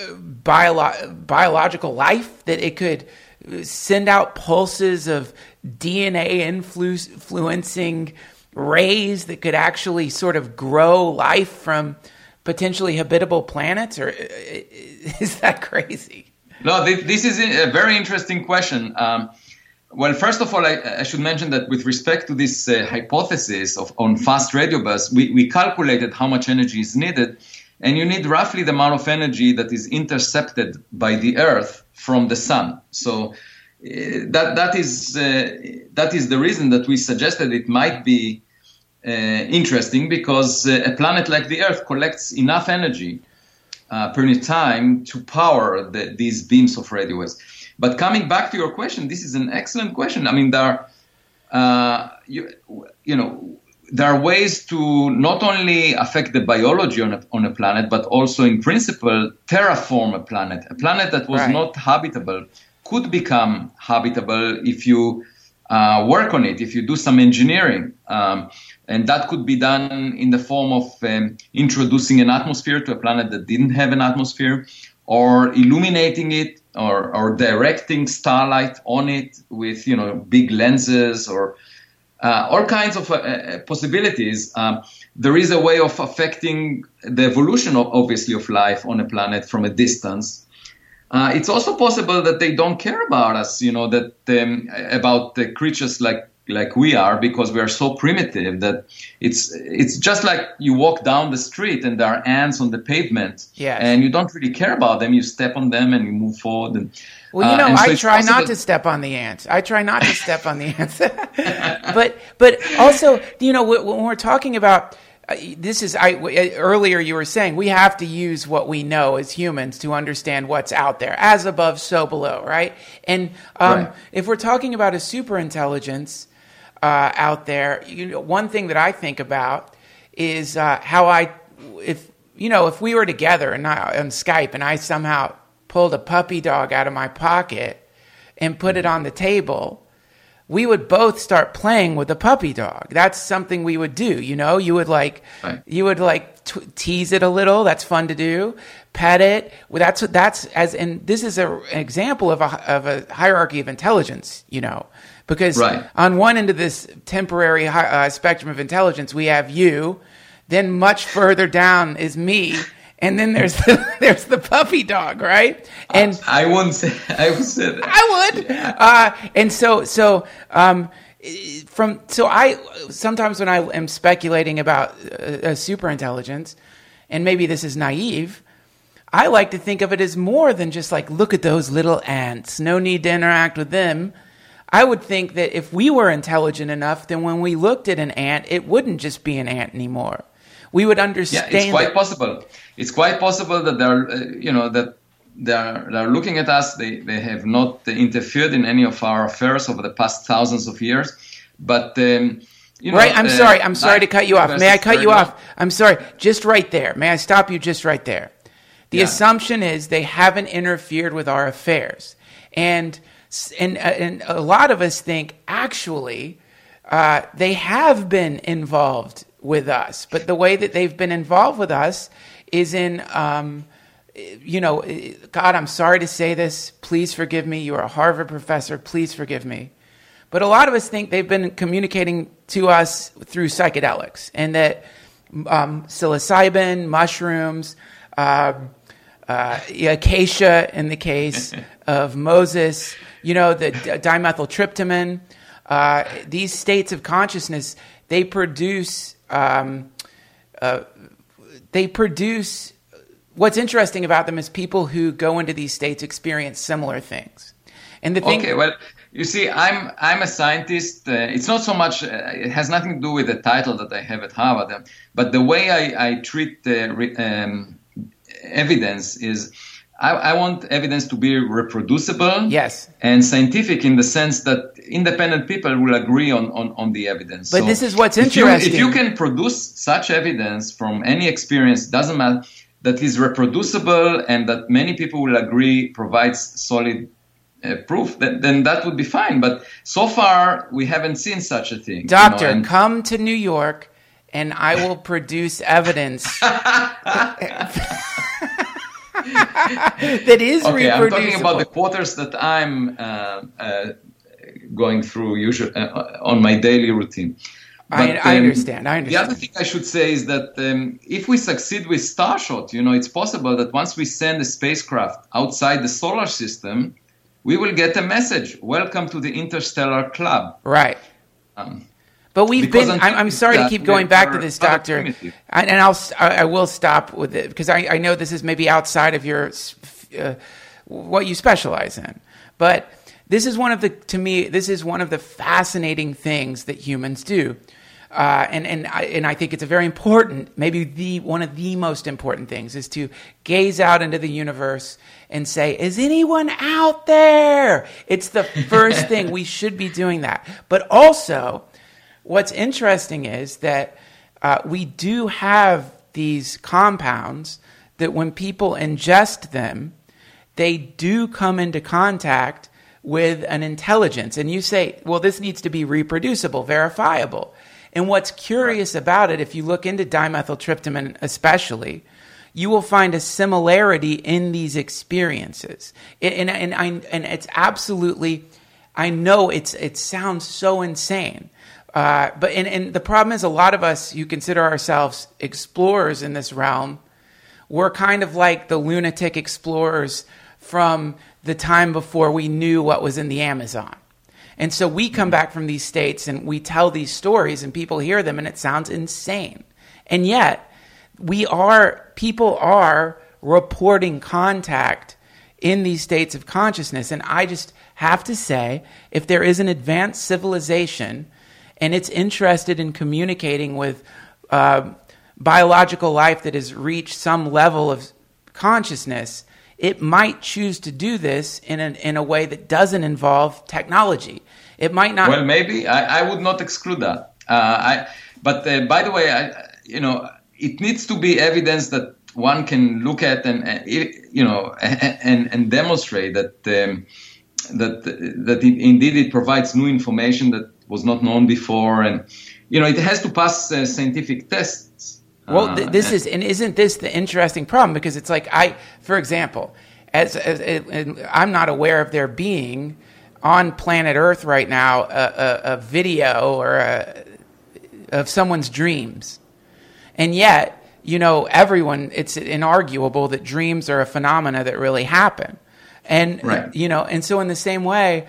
biological life, that it could send out pulses of DNA influencing rays that could actually sort of grow life from potentially habitable planets? Or is that crazy? No, this is a very interesting question. Well, first of all, I should mention that with respect to this hypothesis on fast radio bursts, we calculated how much energy is needed, and you need roughly the amount of energy that is intercepted by the Earth from the sun. So that is the reason that we suggested it might be interesting, because a planet like the Earth collects enough energy per unit time to power these beams of radio waves. But coming back to your question, this is an excellent question. I mean, there are ways to not only affect the biology on a planet, but also in principle terraform a planet. A planet that was not habitable could become habitable if you work on it, if you do some engineering. And that could be done in the form of introducing an atmosphere to a planet that didn't have an atmosphere, or illuminating it, or directing starlight on it with big lenses, or all kinds of possibilities. There is a way of affecting the evolution, obviously, of life on a planet from a distance. It's also possible that they don't care about us, about the creatures like like we are, because we are so primitive that it's just like you walk down the street and there are ants on the pavement, yes. and you don't really care about them. You step on them and you move forward. And, well, you know, so I try not to step on the ants. But also, you know, when we're talking about earlier you were saying we have to use what we know as humans to understand what's out there, as above, so below, right? And right. If we're talking about a superintelligence out there, you know, one thing that I think about is if we were together and on Skype and I somehow pulled a puppy dog out of my pocket and put it on the table, we would both start playing with the puppy dog. That's something we would do. You know, you would tease it a little. That's fun to do. Pet it. Well, and this is an example of a hierarchy of intelligence, you know, because right. on one end of this temporary spectrum of intelligence, we have you, then much further down is me. And then there's the puppy dog, right? And I wouldn't say I would say that. I would. Yeah. And so I sometimes when I am speculating about a superintelligence, and maybe this is naive, I like to think of it as more than just like, look at those little ants. No need to interact with them. I would think that if we were intelligent enough, then when we looked at an ant, it wouldn't just be an ant anymore. We would understand. Yeah, it's quite possible. It's quite possible that they're looking at us. They have not interfered in any of our affairs over the past thousands of years. But right. I'm sorry to cut you off. May I cut you off? I'm sorry. Just right there. May I stop you just right there? The assumption is they haven't interfered with our affairs, and a lot of us think actually they have been involved with us, but the way that they've been involved with us is in, God, I'm sorry to say this. Please forgive me. You are a Harvard professor. Please forgive me. But a lot of us think they've been communicating to us through psychedelics, and that psilocybin, mushrooms, acacia in the case of Moses, the dimethyltryptamine, these states of consciousness, they produce what's interesting about them is people who go into these states experience similar things. And the thing. Okay, well, you see, I'm a scientist. It's not so much. It has nothing to do with the title that I have at Harvard, but the way I treat evidence is. I want evidence to be reproducible, yes, and scientific in the sense that independent people will agree on the evidence. But this is what's interesting. If you can produce such evidence from any experience, doesn't matter, that is reproducible and that many people will agree provides solid proof, then that would be fine. But so far, we haven't seen such a thing. Doctor, come to New York and I will produce evidence. That is okay, reproducible. I'm talking about the quarters that I'm going through usually on my daily routine. But, I understand. The other thing I should say is that if we succeed with Starshot, it's possible that once we send a spacecraft outside the solar system, we will get a message. Welcome to the Interstellar Club. Right. But we've been. I'm sorry to keep going back to this, Doctor, I will stop with it because I know this is maybe outside of your what you specialize in. But this is one of the fascinating things that humans do, and I think it's a very important, maybe one of the most important things is to gaze out into the universe and say, "Is anyone out there?" It's the first thing we should be doing that, but also. What's interesting is that we do have these compounds that when people ingest them, they do come into contact with an intelligence. And you say, well, this needs to be reproducible, verifiable. And what's curious about it, if you look into dimethyltryptamine especially, you will find a similarity in these experiences. And it's absolutely, I know it sounds so insane. But the problem is a lot of us who consider ourselves explorers in this realm, we're kind of like the lunatic explorers from the time before we knew what was in the Amazon. And so we come back from these states and we tell these stories and people hear them and it sounds insane. And yet people are reporting contact in these states of consciousness. And I just have to say, if there is an advanced civilization and it's interested in communicating with biological life that has reached some level of consciousness, it might choose to do this in a way that doesn't involve technology. It might not. Well, maybe I would not exclude that. But by the way, it needs to be evidence that one can look at and demonstrate that indeed it provides new information that was not known before, and it has to pass scientific tests. Well, isn't this the interesting problem? Because it's like for example, as I'm not aware of there being on planet Earth right now a video of someone's dreams, and yet everyone, it's inarguable that dreams are a phenomena that really happen, and right. And so in the same way.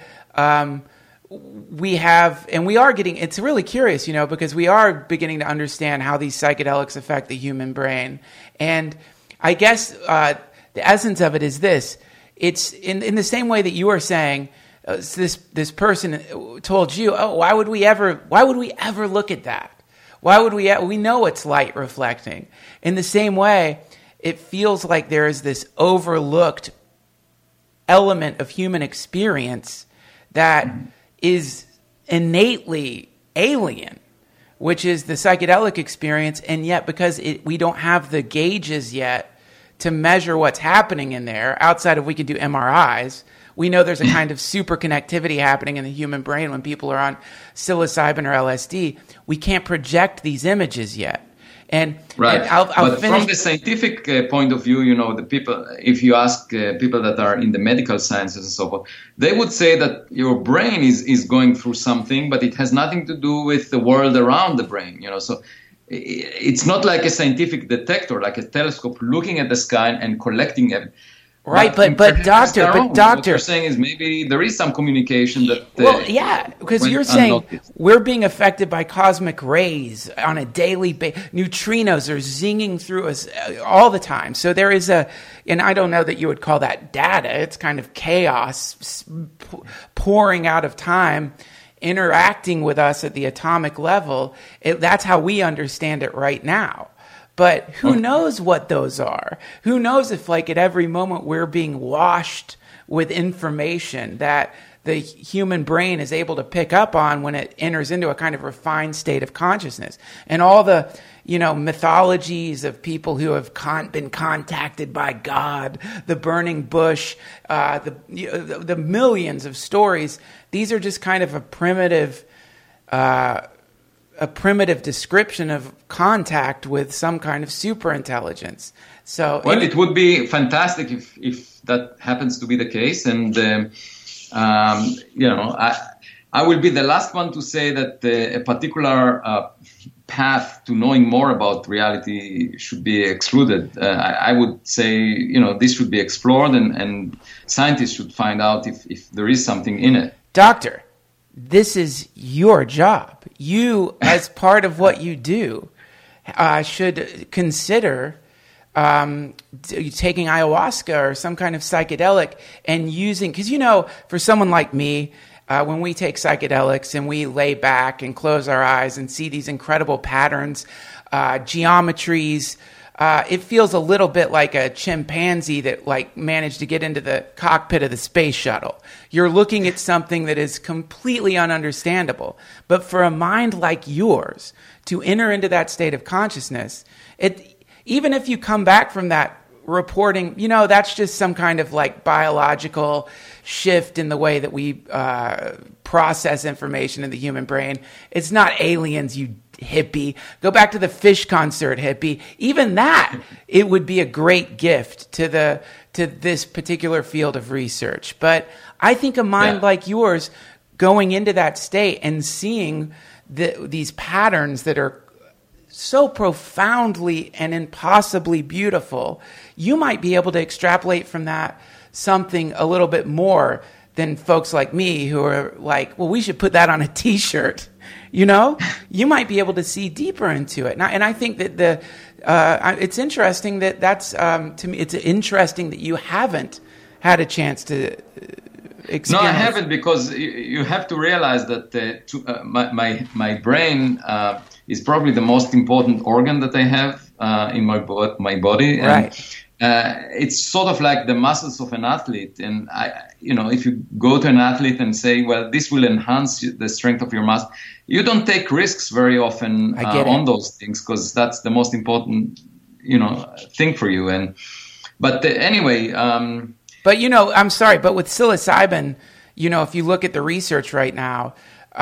We are getting, it's really curious, because we are beginning to understand how these psychedelics affect the human brain. And I guess the essence of it is this. It's in the same way that you are saying, this person told you, why would we ever look at that? Why would we know it's light reflecting. In the same way, it feels like there is this overlooked element of human experience that is innately alien, which is the psychedelic experience, and yet because we don't have the gauges yet to measure what's happening in there, outside of we could do MRIs, we know there's a kind of super connectivity happening in the human brain when people are on psilocybin or LSD. We can't project these images yet. And right, and I'll but finish. From the scientific point of view, the people, if you ask people that are in the medical sciences and so forth, they would say that your brain is going through something, but it has nothing to do with the world around the brain. So it's not like a scientific detector, like a telescope looking at the sky and collecting it. Right, but doctor, what you're saying is maybe there is some communication that. Because you're saying we're being affected by cosmic rays on a daily basis. Neutrinos are zinging through us all the time. So there is and I don't know that you would call that data. It's kind of chaos pouring out of time, interacting with us at the atomic level. That's how we understand it right now. But who knows what those are? Who knows if, like, at every moment we're being washed with information that the human brain is able to pick up on when it enters into a kind of refined state of consciousness. And all the, mythologies of people who have been contacted by God, the burning bush, the millions of stories, these are just kind of a primitive description of contact with some kind of superintelligence. So, it would be fantastic if that happens to be the case. And I will be the last one to say that a particular path to knowing more about reality should be excluded. I would say, this should be explored, and scientists should find out if there is something in it. Doctor, this is your job. You, as part of what you do, should consider taking ayahuasca or some kind of psychedelic and using, because for someone like me, when we take psychedelics and we lay back and close our eyes and see these incredible patterns, geometries, it feels a little bit like a chimpanzee that managed to get into the cockpit of the space shuttle. You're looking at something that is completely ununderstandable. But for a mind like yours to enter into that state of consciousness, even if you come back from that reporting, that's just some kind of biological shift in the way that we process information in the human brain. It's not aliens, you hippie. Go back to the Fish concert, hippie. Even that, it would be a great gift to this particular field of research. But I think a mind like yours going into that state and seeing these patterns that are so profoundly and impossibly beautiful, you might be able to extrapolate from that something a little bit more than folks like me who are like, well, we should put that on a T-shirt. You know, you might be able to see deeper into it. And I think that it's interesting that's, to me, it's interesting that you haven't had a chance to experience. No, I haven't, because you have to realize that my brain is probably the most important organ that I have in my body. And, right. It's sort of like the muscles of an athlete. And, if you go to an athlete and say, well, this will enhance the strength of your muscle, you don't take risks very often on those things, because that's the most important, thing for you. But anyway. But, I'm sorry, but with psilocybin, if you look at the research right now,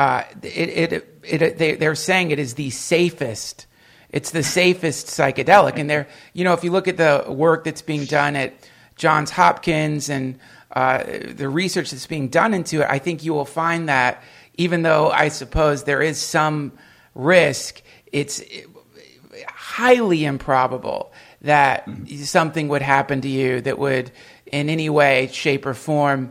they're saying it is the safest. It's the safest psychedelic. And if you look at the work that's being done at Johns Hopkins and the research that's being done into it, I think you will find that even though I suppose there is some risk, it's highly improbable that something would happen to you that would in any way, shape, or form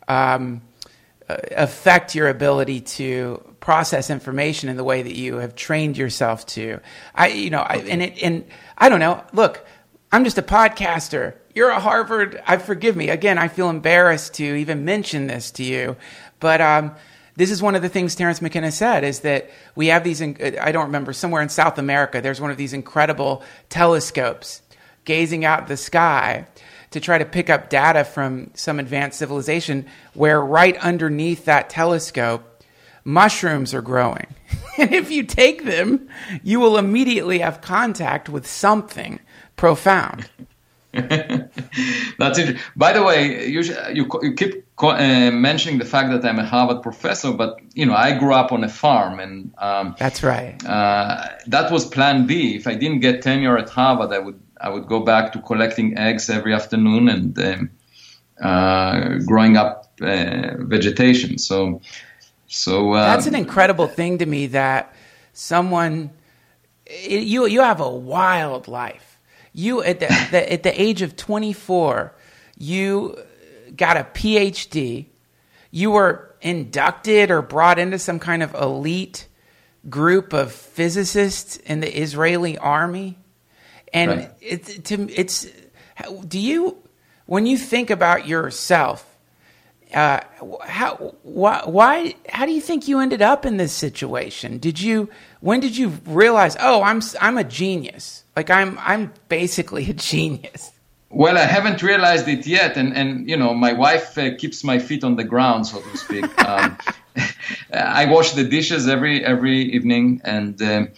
affect your ability to process information in the way that you have trained yourself to. I don't know. Look, I'm just a podcaster. You're a Harvard. Forgive me. Again, I feel embarrassed to even mention this to you, but this is one of the things Terence McKenna said, is that we have these. I don't remember, somewhere in South America, there's one of these incredible telescopes gazing out at the sky to try to pick up data from some advanced civilization, where right underneath that telescope, mushrooms are growing. And if you take them, you will immediately have contact with something profound. That's it. By the way, you keep mentioning the fact that I'm a Harvard professor, but I grew up on a farm, and that's right. That was Plan B. If I didn't get tenure at Harvard, I would go back to collecting eggs every afternoon and growing up vegetation. So that's an incredible thing to me, that someone you have a wild life. You at the age of 24, you got a PhD. You were inducted or brought into some kind of elite group of physicists in the Israeli army. And right. When you think about yourself, how do you think you ended up in this situation? When did you realize, oh, I'm a genius? Like I'm basically a genius. Well, I haven't realized it yet, and my wife keeps my feet on the ground, so to speak. I wash the dishes every evening, and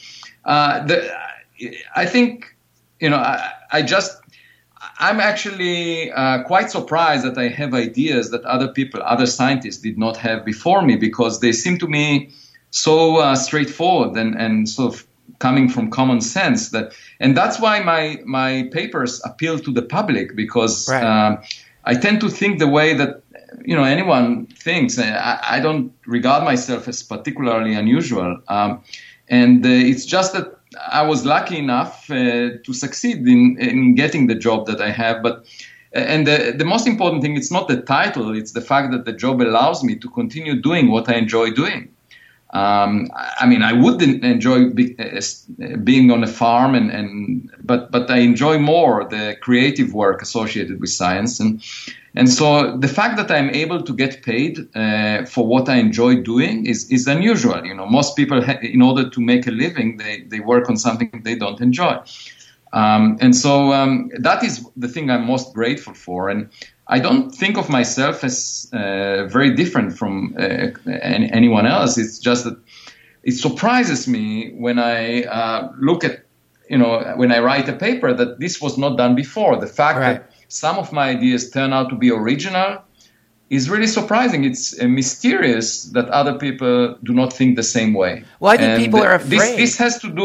I think I'm actually quite surprised that I have ideas that other scientists did not have before me, because they seem to me so straightforward and sort of coming from common sense. And that's why my papers appeal to the public, because right. I tend to think the way that anyone thinks. I don't regard myself as particularly unusual, and it's just that I was lucky enough to succeed in getting the job that I have. And the most important thing, it's not the title, it's the fact that the job allows me to continue doing what I enjoy doing. I wouldn't enjoy being on a farm, but I enjoy more the creative work associated with science, and so the fact that I'm able to get paid for what I enjoy doing is unusual. Most people, in order to make a living, they work on something they don't enjoy, and so that is the thing I'm most grateful for. And I don't think of myself as very different from anyone else. It's just that it surprises me when I look at, when I write a paper, that this was not done before. The fact right. that some of my ideas turn out to be original is really surprising. It's mysterious that other people do not think the same way. Well, I think people are afraid. This has to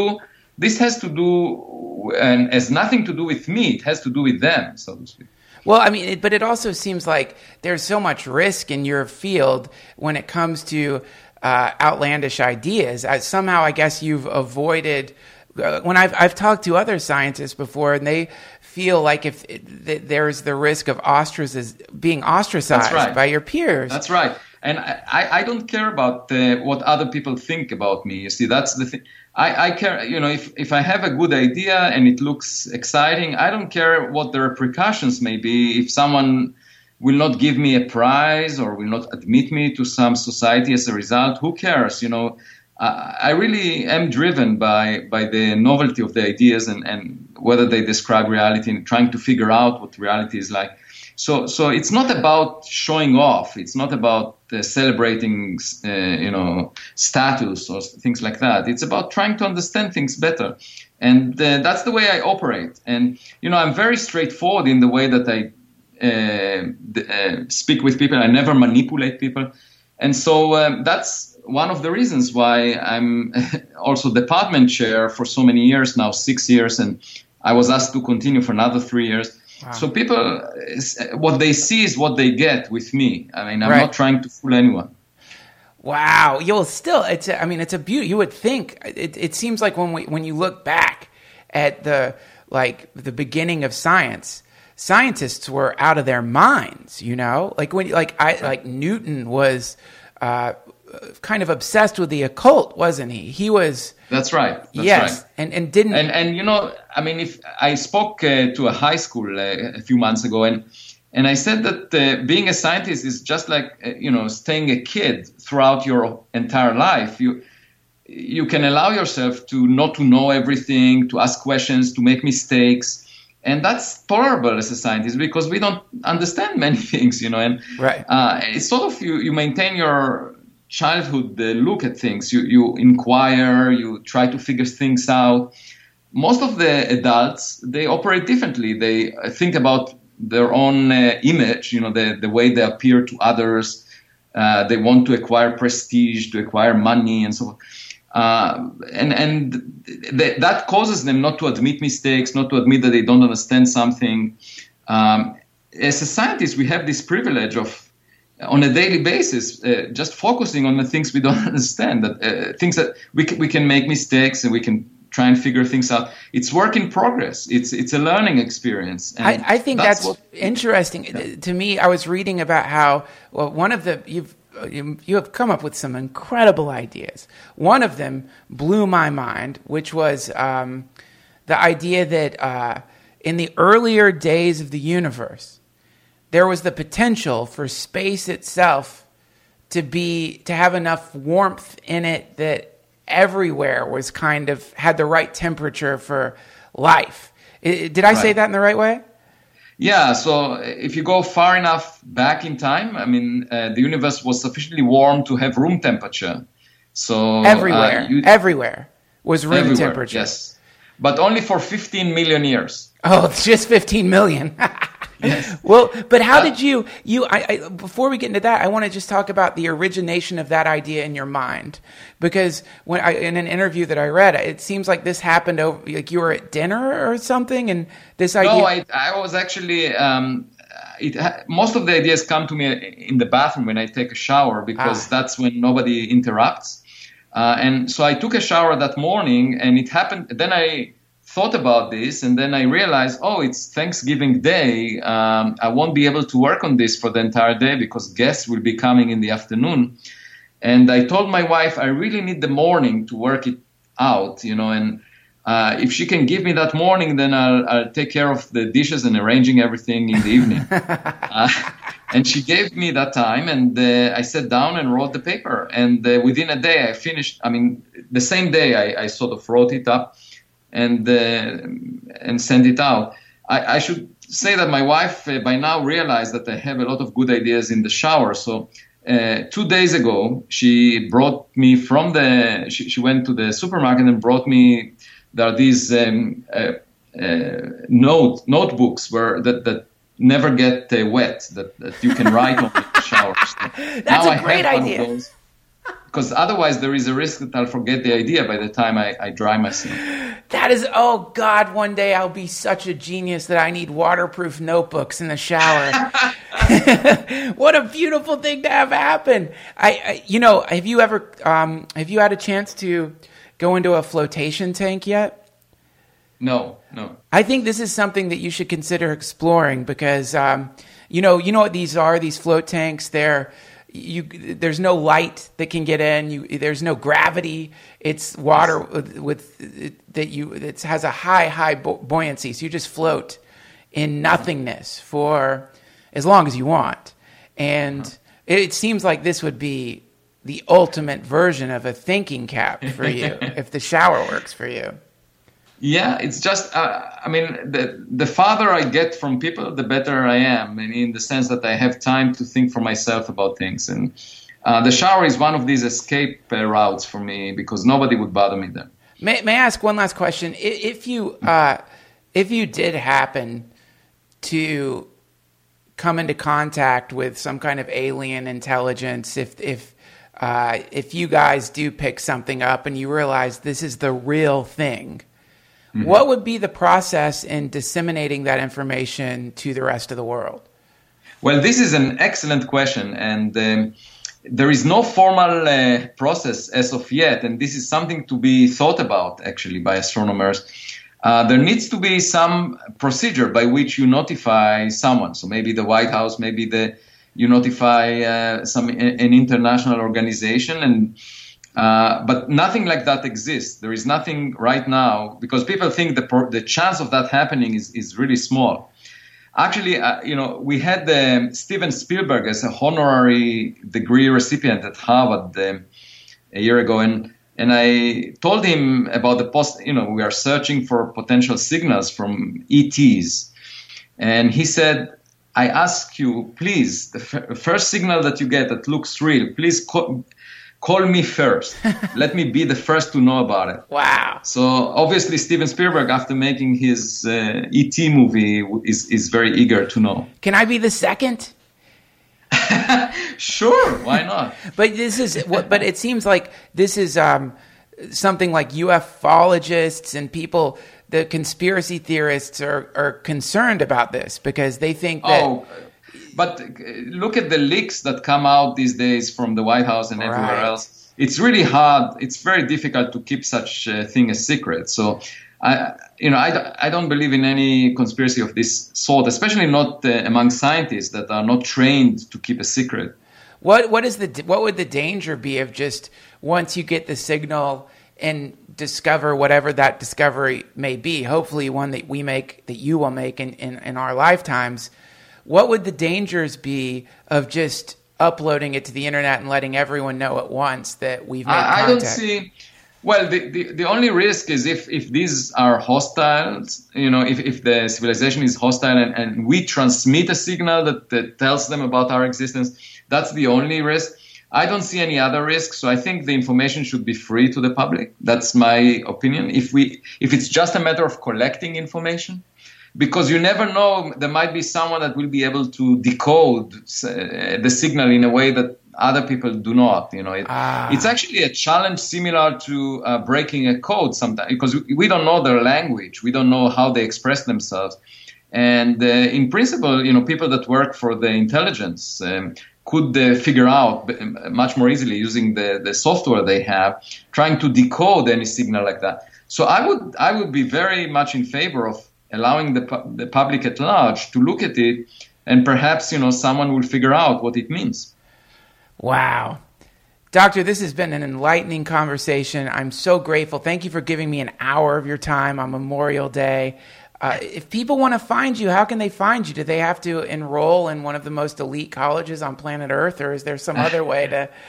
do, and has nothing to do with me. It has to do with them, so to speak. Well, but it also seems like there's so much risk in your field when it comes to outlandish ideas. Somehow, I guess you've avoided when I've talked to other scientists before, and they feel like if there's the risk of being ostracized by your peers. That's right. And I don't care about what other people think about me. You see, that's the thing. I care, if I have a good idea and it looks exciting, I don't care what the repercussions may be. If someone will not give me a prize or will not admit me to some society as a result, who cares? I really am driven by the novelty of the ideas and whether they describe reality and trying to figure out what reality is like. So it's not about showing off. It's not about celebrating, status or things like that. It's about trying to understand things better. And that's the way I operate. And, I'm very straightforward in the way that I speak with people. I never manipulate people. And so that's one of the reasons why I'm also department chair for so many years now, 6 years, and I was asked to continue for another 3 years. Wow. So people, what they see is what they get with me. I mean, I'm not trying to fool anyone. Wow. It's a beauty. You would think, it seems like when you look back at the beginning of science, scientists were out of their minds, like Newton was, kind of obsessed with the occult, wasn't he? He was. That's right. Yes, right. And didn't. And if I spoke to a high school a few months ago, and I said that being a scientist is just like staying a kid throughout your entire life. You can allow yourself to not to know everything, to ask questions, to make mistakes. And that's tolerable as a scientist because we don't understand many things, And it's sort of you maintain your childhood look at things. You inquire, you try to figure things out. Most of the adults, they operate differently. They think about their own image, the way they appear to others. They want to acquire prestige, to acquire money, and so on. That causes them not to admit mistakes, not to admit that they don't understand something. As a scientist, we have this privilege of, on a daily basis, just focusing on the things we don't understand, things that we can make mistakes and we can try and figure things out. It's work in progress. It's a learning experience. And I think that's interesting. To me, I was reading about how one of the you have come up with some incredible ideas. One of them blew my mind, which was the idea that in the earlier days of the universe, there was the potential for space itself to have enough warmth in it that everywhere was kind of had the right temperature for life. Did I say that in the right way? Yeah, so if you go far enough back in time, I mean, the universe was sufficiently warm to have room temperature. So everywhere was room temperature. Yes, but only for 15 million years. Oh, it's just 15 million. Yes. Well, but how did you before we get into that, I want to just talk about the origination of that idea in your mind, because in an interview that I read, it seems like this happened over, like you were at dinner or something, and this idea. No, I was actually. Most of the ideas come to me in the bathroom when I take a shower, because that's when nobody interrupts, and so I took a shower that morning, and it happened. Then I thought about this, and then I realized, it's Thanksgiving Day. I won't be able to work on this for the entire day because guests will be coming in the afternoon. And I told my wife, I really need the morning to work it out, and if she can give me that morning, then I'll take care of the dishes and arranging everything in the evening. And she gave me that time, and I sat down and wrote the paper. And within a day, I finished. I mean, the same day, I sort of wrote it up and send it out. I should say that my wife by now realized that I have a lot of good ideas in the shower. So 2 days ago, she brought me she went to the supermarket and brought me, there are these notebooks that never get wet, that you can write on in the shower. So That's a great idea. Because otherwise there is a risk that I'll forget the idea by the time I dry myself. That is, oh God, one day I'll be such a genius that I need waterproof notebooks in the shower. What a beautiful thing to have happen. Have you had a chance to go into a flotation tank yet? No. I think this is something that you should consider exploring because, you know what these are, these float tanks. There's no light that can get in. There's no gravity. It's water it has a high buoyancy. So you just float in nothingness for as long as you want. And it seems like this would be the ultimate version of a thinking cap for you if the shower works for you. Yeah, it's just, the farther I get from people, the better I am, and in the sense that I have time to think for myself about things. And the shower is one of these escape routes for me because nobody would bother me there. May I ask one last question? If you did happen to come into contact with some kind of alien intelligence, if you guys do pick something up and you realize this is the real thing, mm-hmm. What would be the process in disseminating that information to the rest of the world? Well, this is an excellent question, and there is no formal process as of yet, and this is something to be thought about, actually, by astronomers. There needs to be some procedure by which you notify someone. So maybe the White House, maybe you notify an international organization, and but nothing like that exists. There is nothing right now because people think the chance of that happening is really small. Actually, we had Steven Spielberg as a honorary degree recipient at Harvard a year ago, and I told him about we are searching for potential signals from ETs, and he said, I ask you, please, the first signal that you get that looks real, please call me first. Let me be the first to know about it. Wow. So obviously Steven Spielberg, after making his E.T. movie, is very eager to know. Can I be the second? Sure, why not? But but it seems like this is something like ufologists and people, the conspiracy theorists are concerned about this because they think that... But look at the leaks that come out these days from the White House and everywhere else. It's really hard. It's very difficult to keep such a thing a secret. So, I don't believe in any conspiracy of this sort, especially not among scientists that are not trained to keep a secret. What would the danger be of just once you get the signal and discover whatever that discovery may be, hopefully one that you will make in our lifetimes? What would the dangers be of just uploading it to the internet and letting everyone know at once that we've made contact? I don't see. Well, the only risk is if these are hostiles, if the civilization is hostile and we transmit a signal that tells them about our existence, that's the only risk. I don't see any other risk, so I think the information should be free to the public. That's my opinion. If it's just a matter of collecting information, because you never know, there might be someone that will be able to decode the signal in a way that other people do not. It's actually a challenge similar to breaking a code sometimes, because we don't know their language, we don't know how they express themselves, and in principle, people that work for the intelligence could figure out much more easily using the software they have, trying to decode any signal like that. So I would be very much in favor of allowing the public at large to look at it, and perhaps, someone will figure out what it means. Wow. Doctor, this has been an enlightening conversation. I'm so grateful. Thank you for giving me an hour of your time on Memorial Day. If people want to find you, how can they find you? Do they have to enroll in one of the most elite colleges on planet Earth, or is there some other way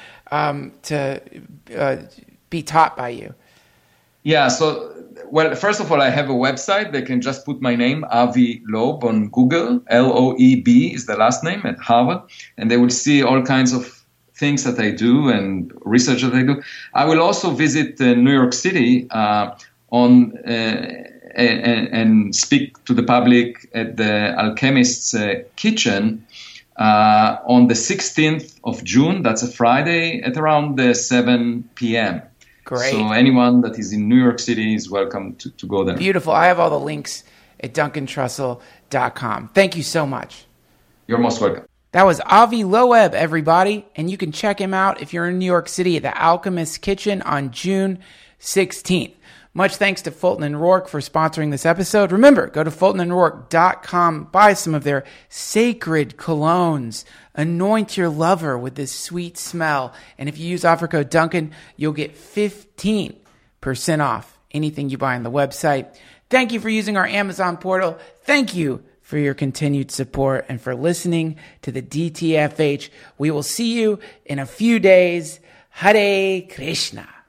to be taught by you? Yeah, well, first of all, I have a website. They can just put my name, Avi Loeb, on Google. Loeb is the last name at Harvard. And they will see all kinds of things that I do and research that I do. I will also visit New York City and speak to the public at the Alchemist's Kitchen on the 16th of June. That's a Friday at around 7 p.m. Great. So anyone that is in New York City is welcome to go there. Beautiful. I have all the links at DuncanTrussell.com. Thank you so much. You're most welcome. That was Avi Loeb, everybody, and you can check him out if you're in New York City at the Alchemist's Kitchen on June 16th. Much thanks to Fulton & Rourke for sponsoring this episode. Remember, go to fultonandrourke.com, buy some of their sacred colognes, anoint your lover with this sweet smell, and if you use offer code Duncan, you'll get 15% off anything you buy on the website. Thank you for using our Amazon portal. Thank you for your continued support and for listening to the DTFH. We will see you in a few days. Hare Krishna.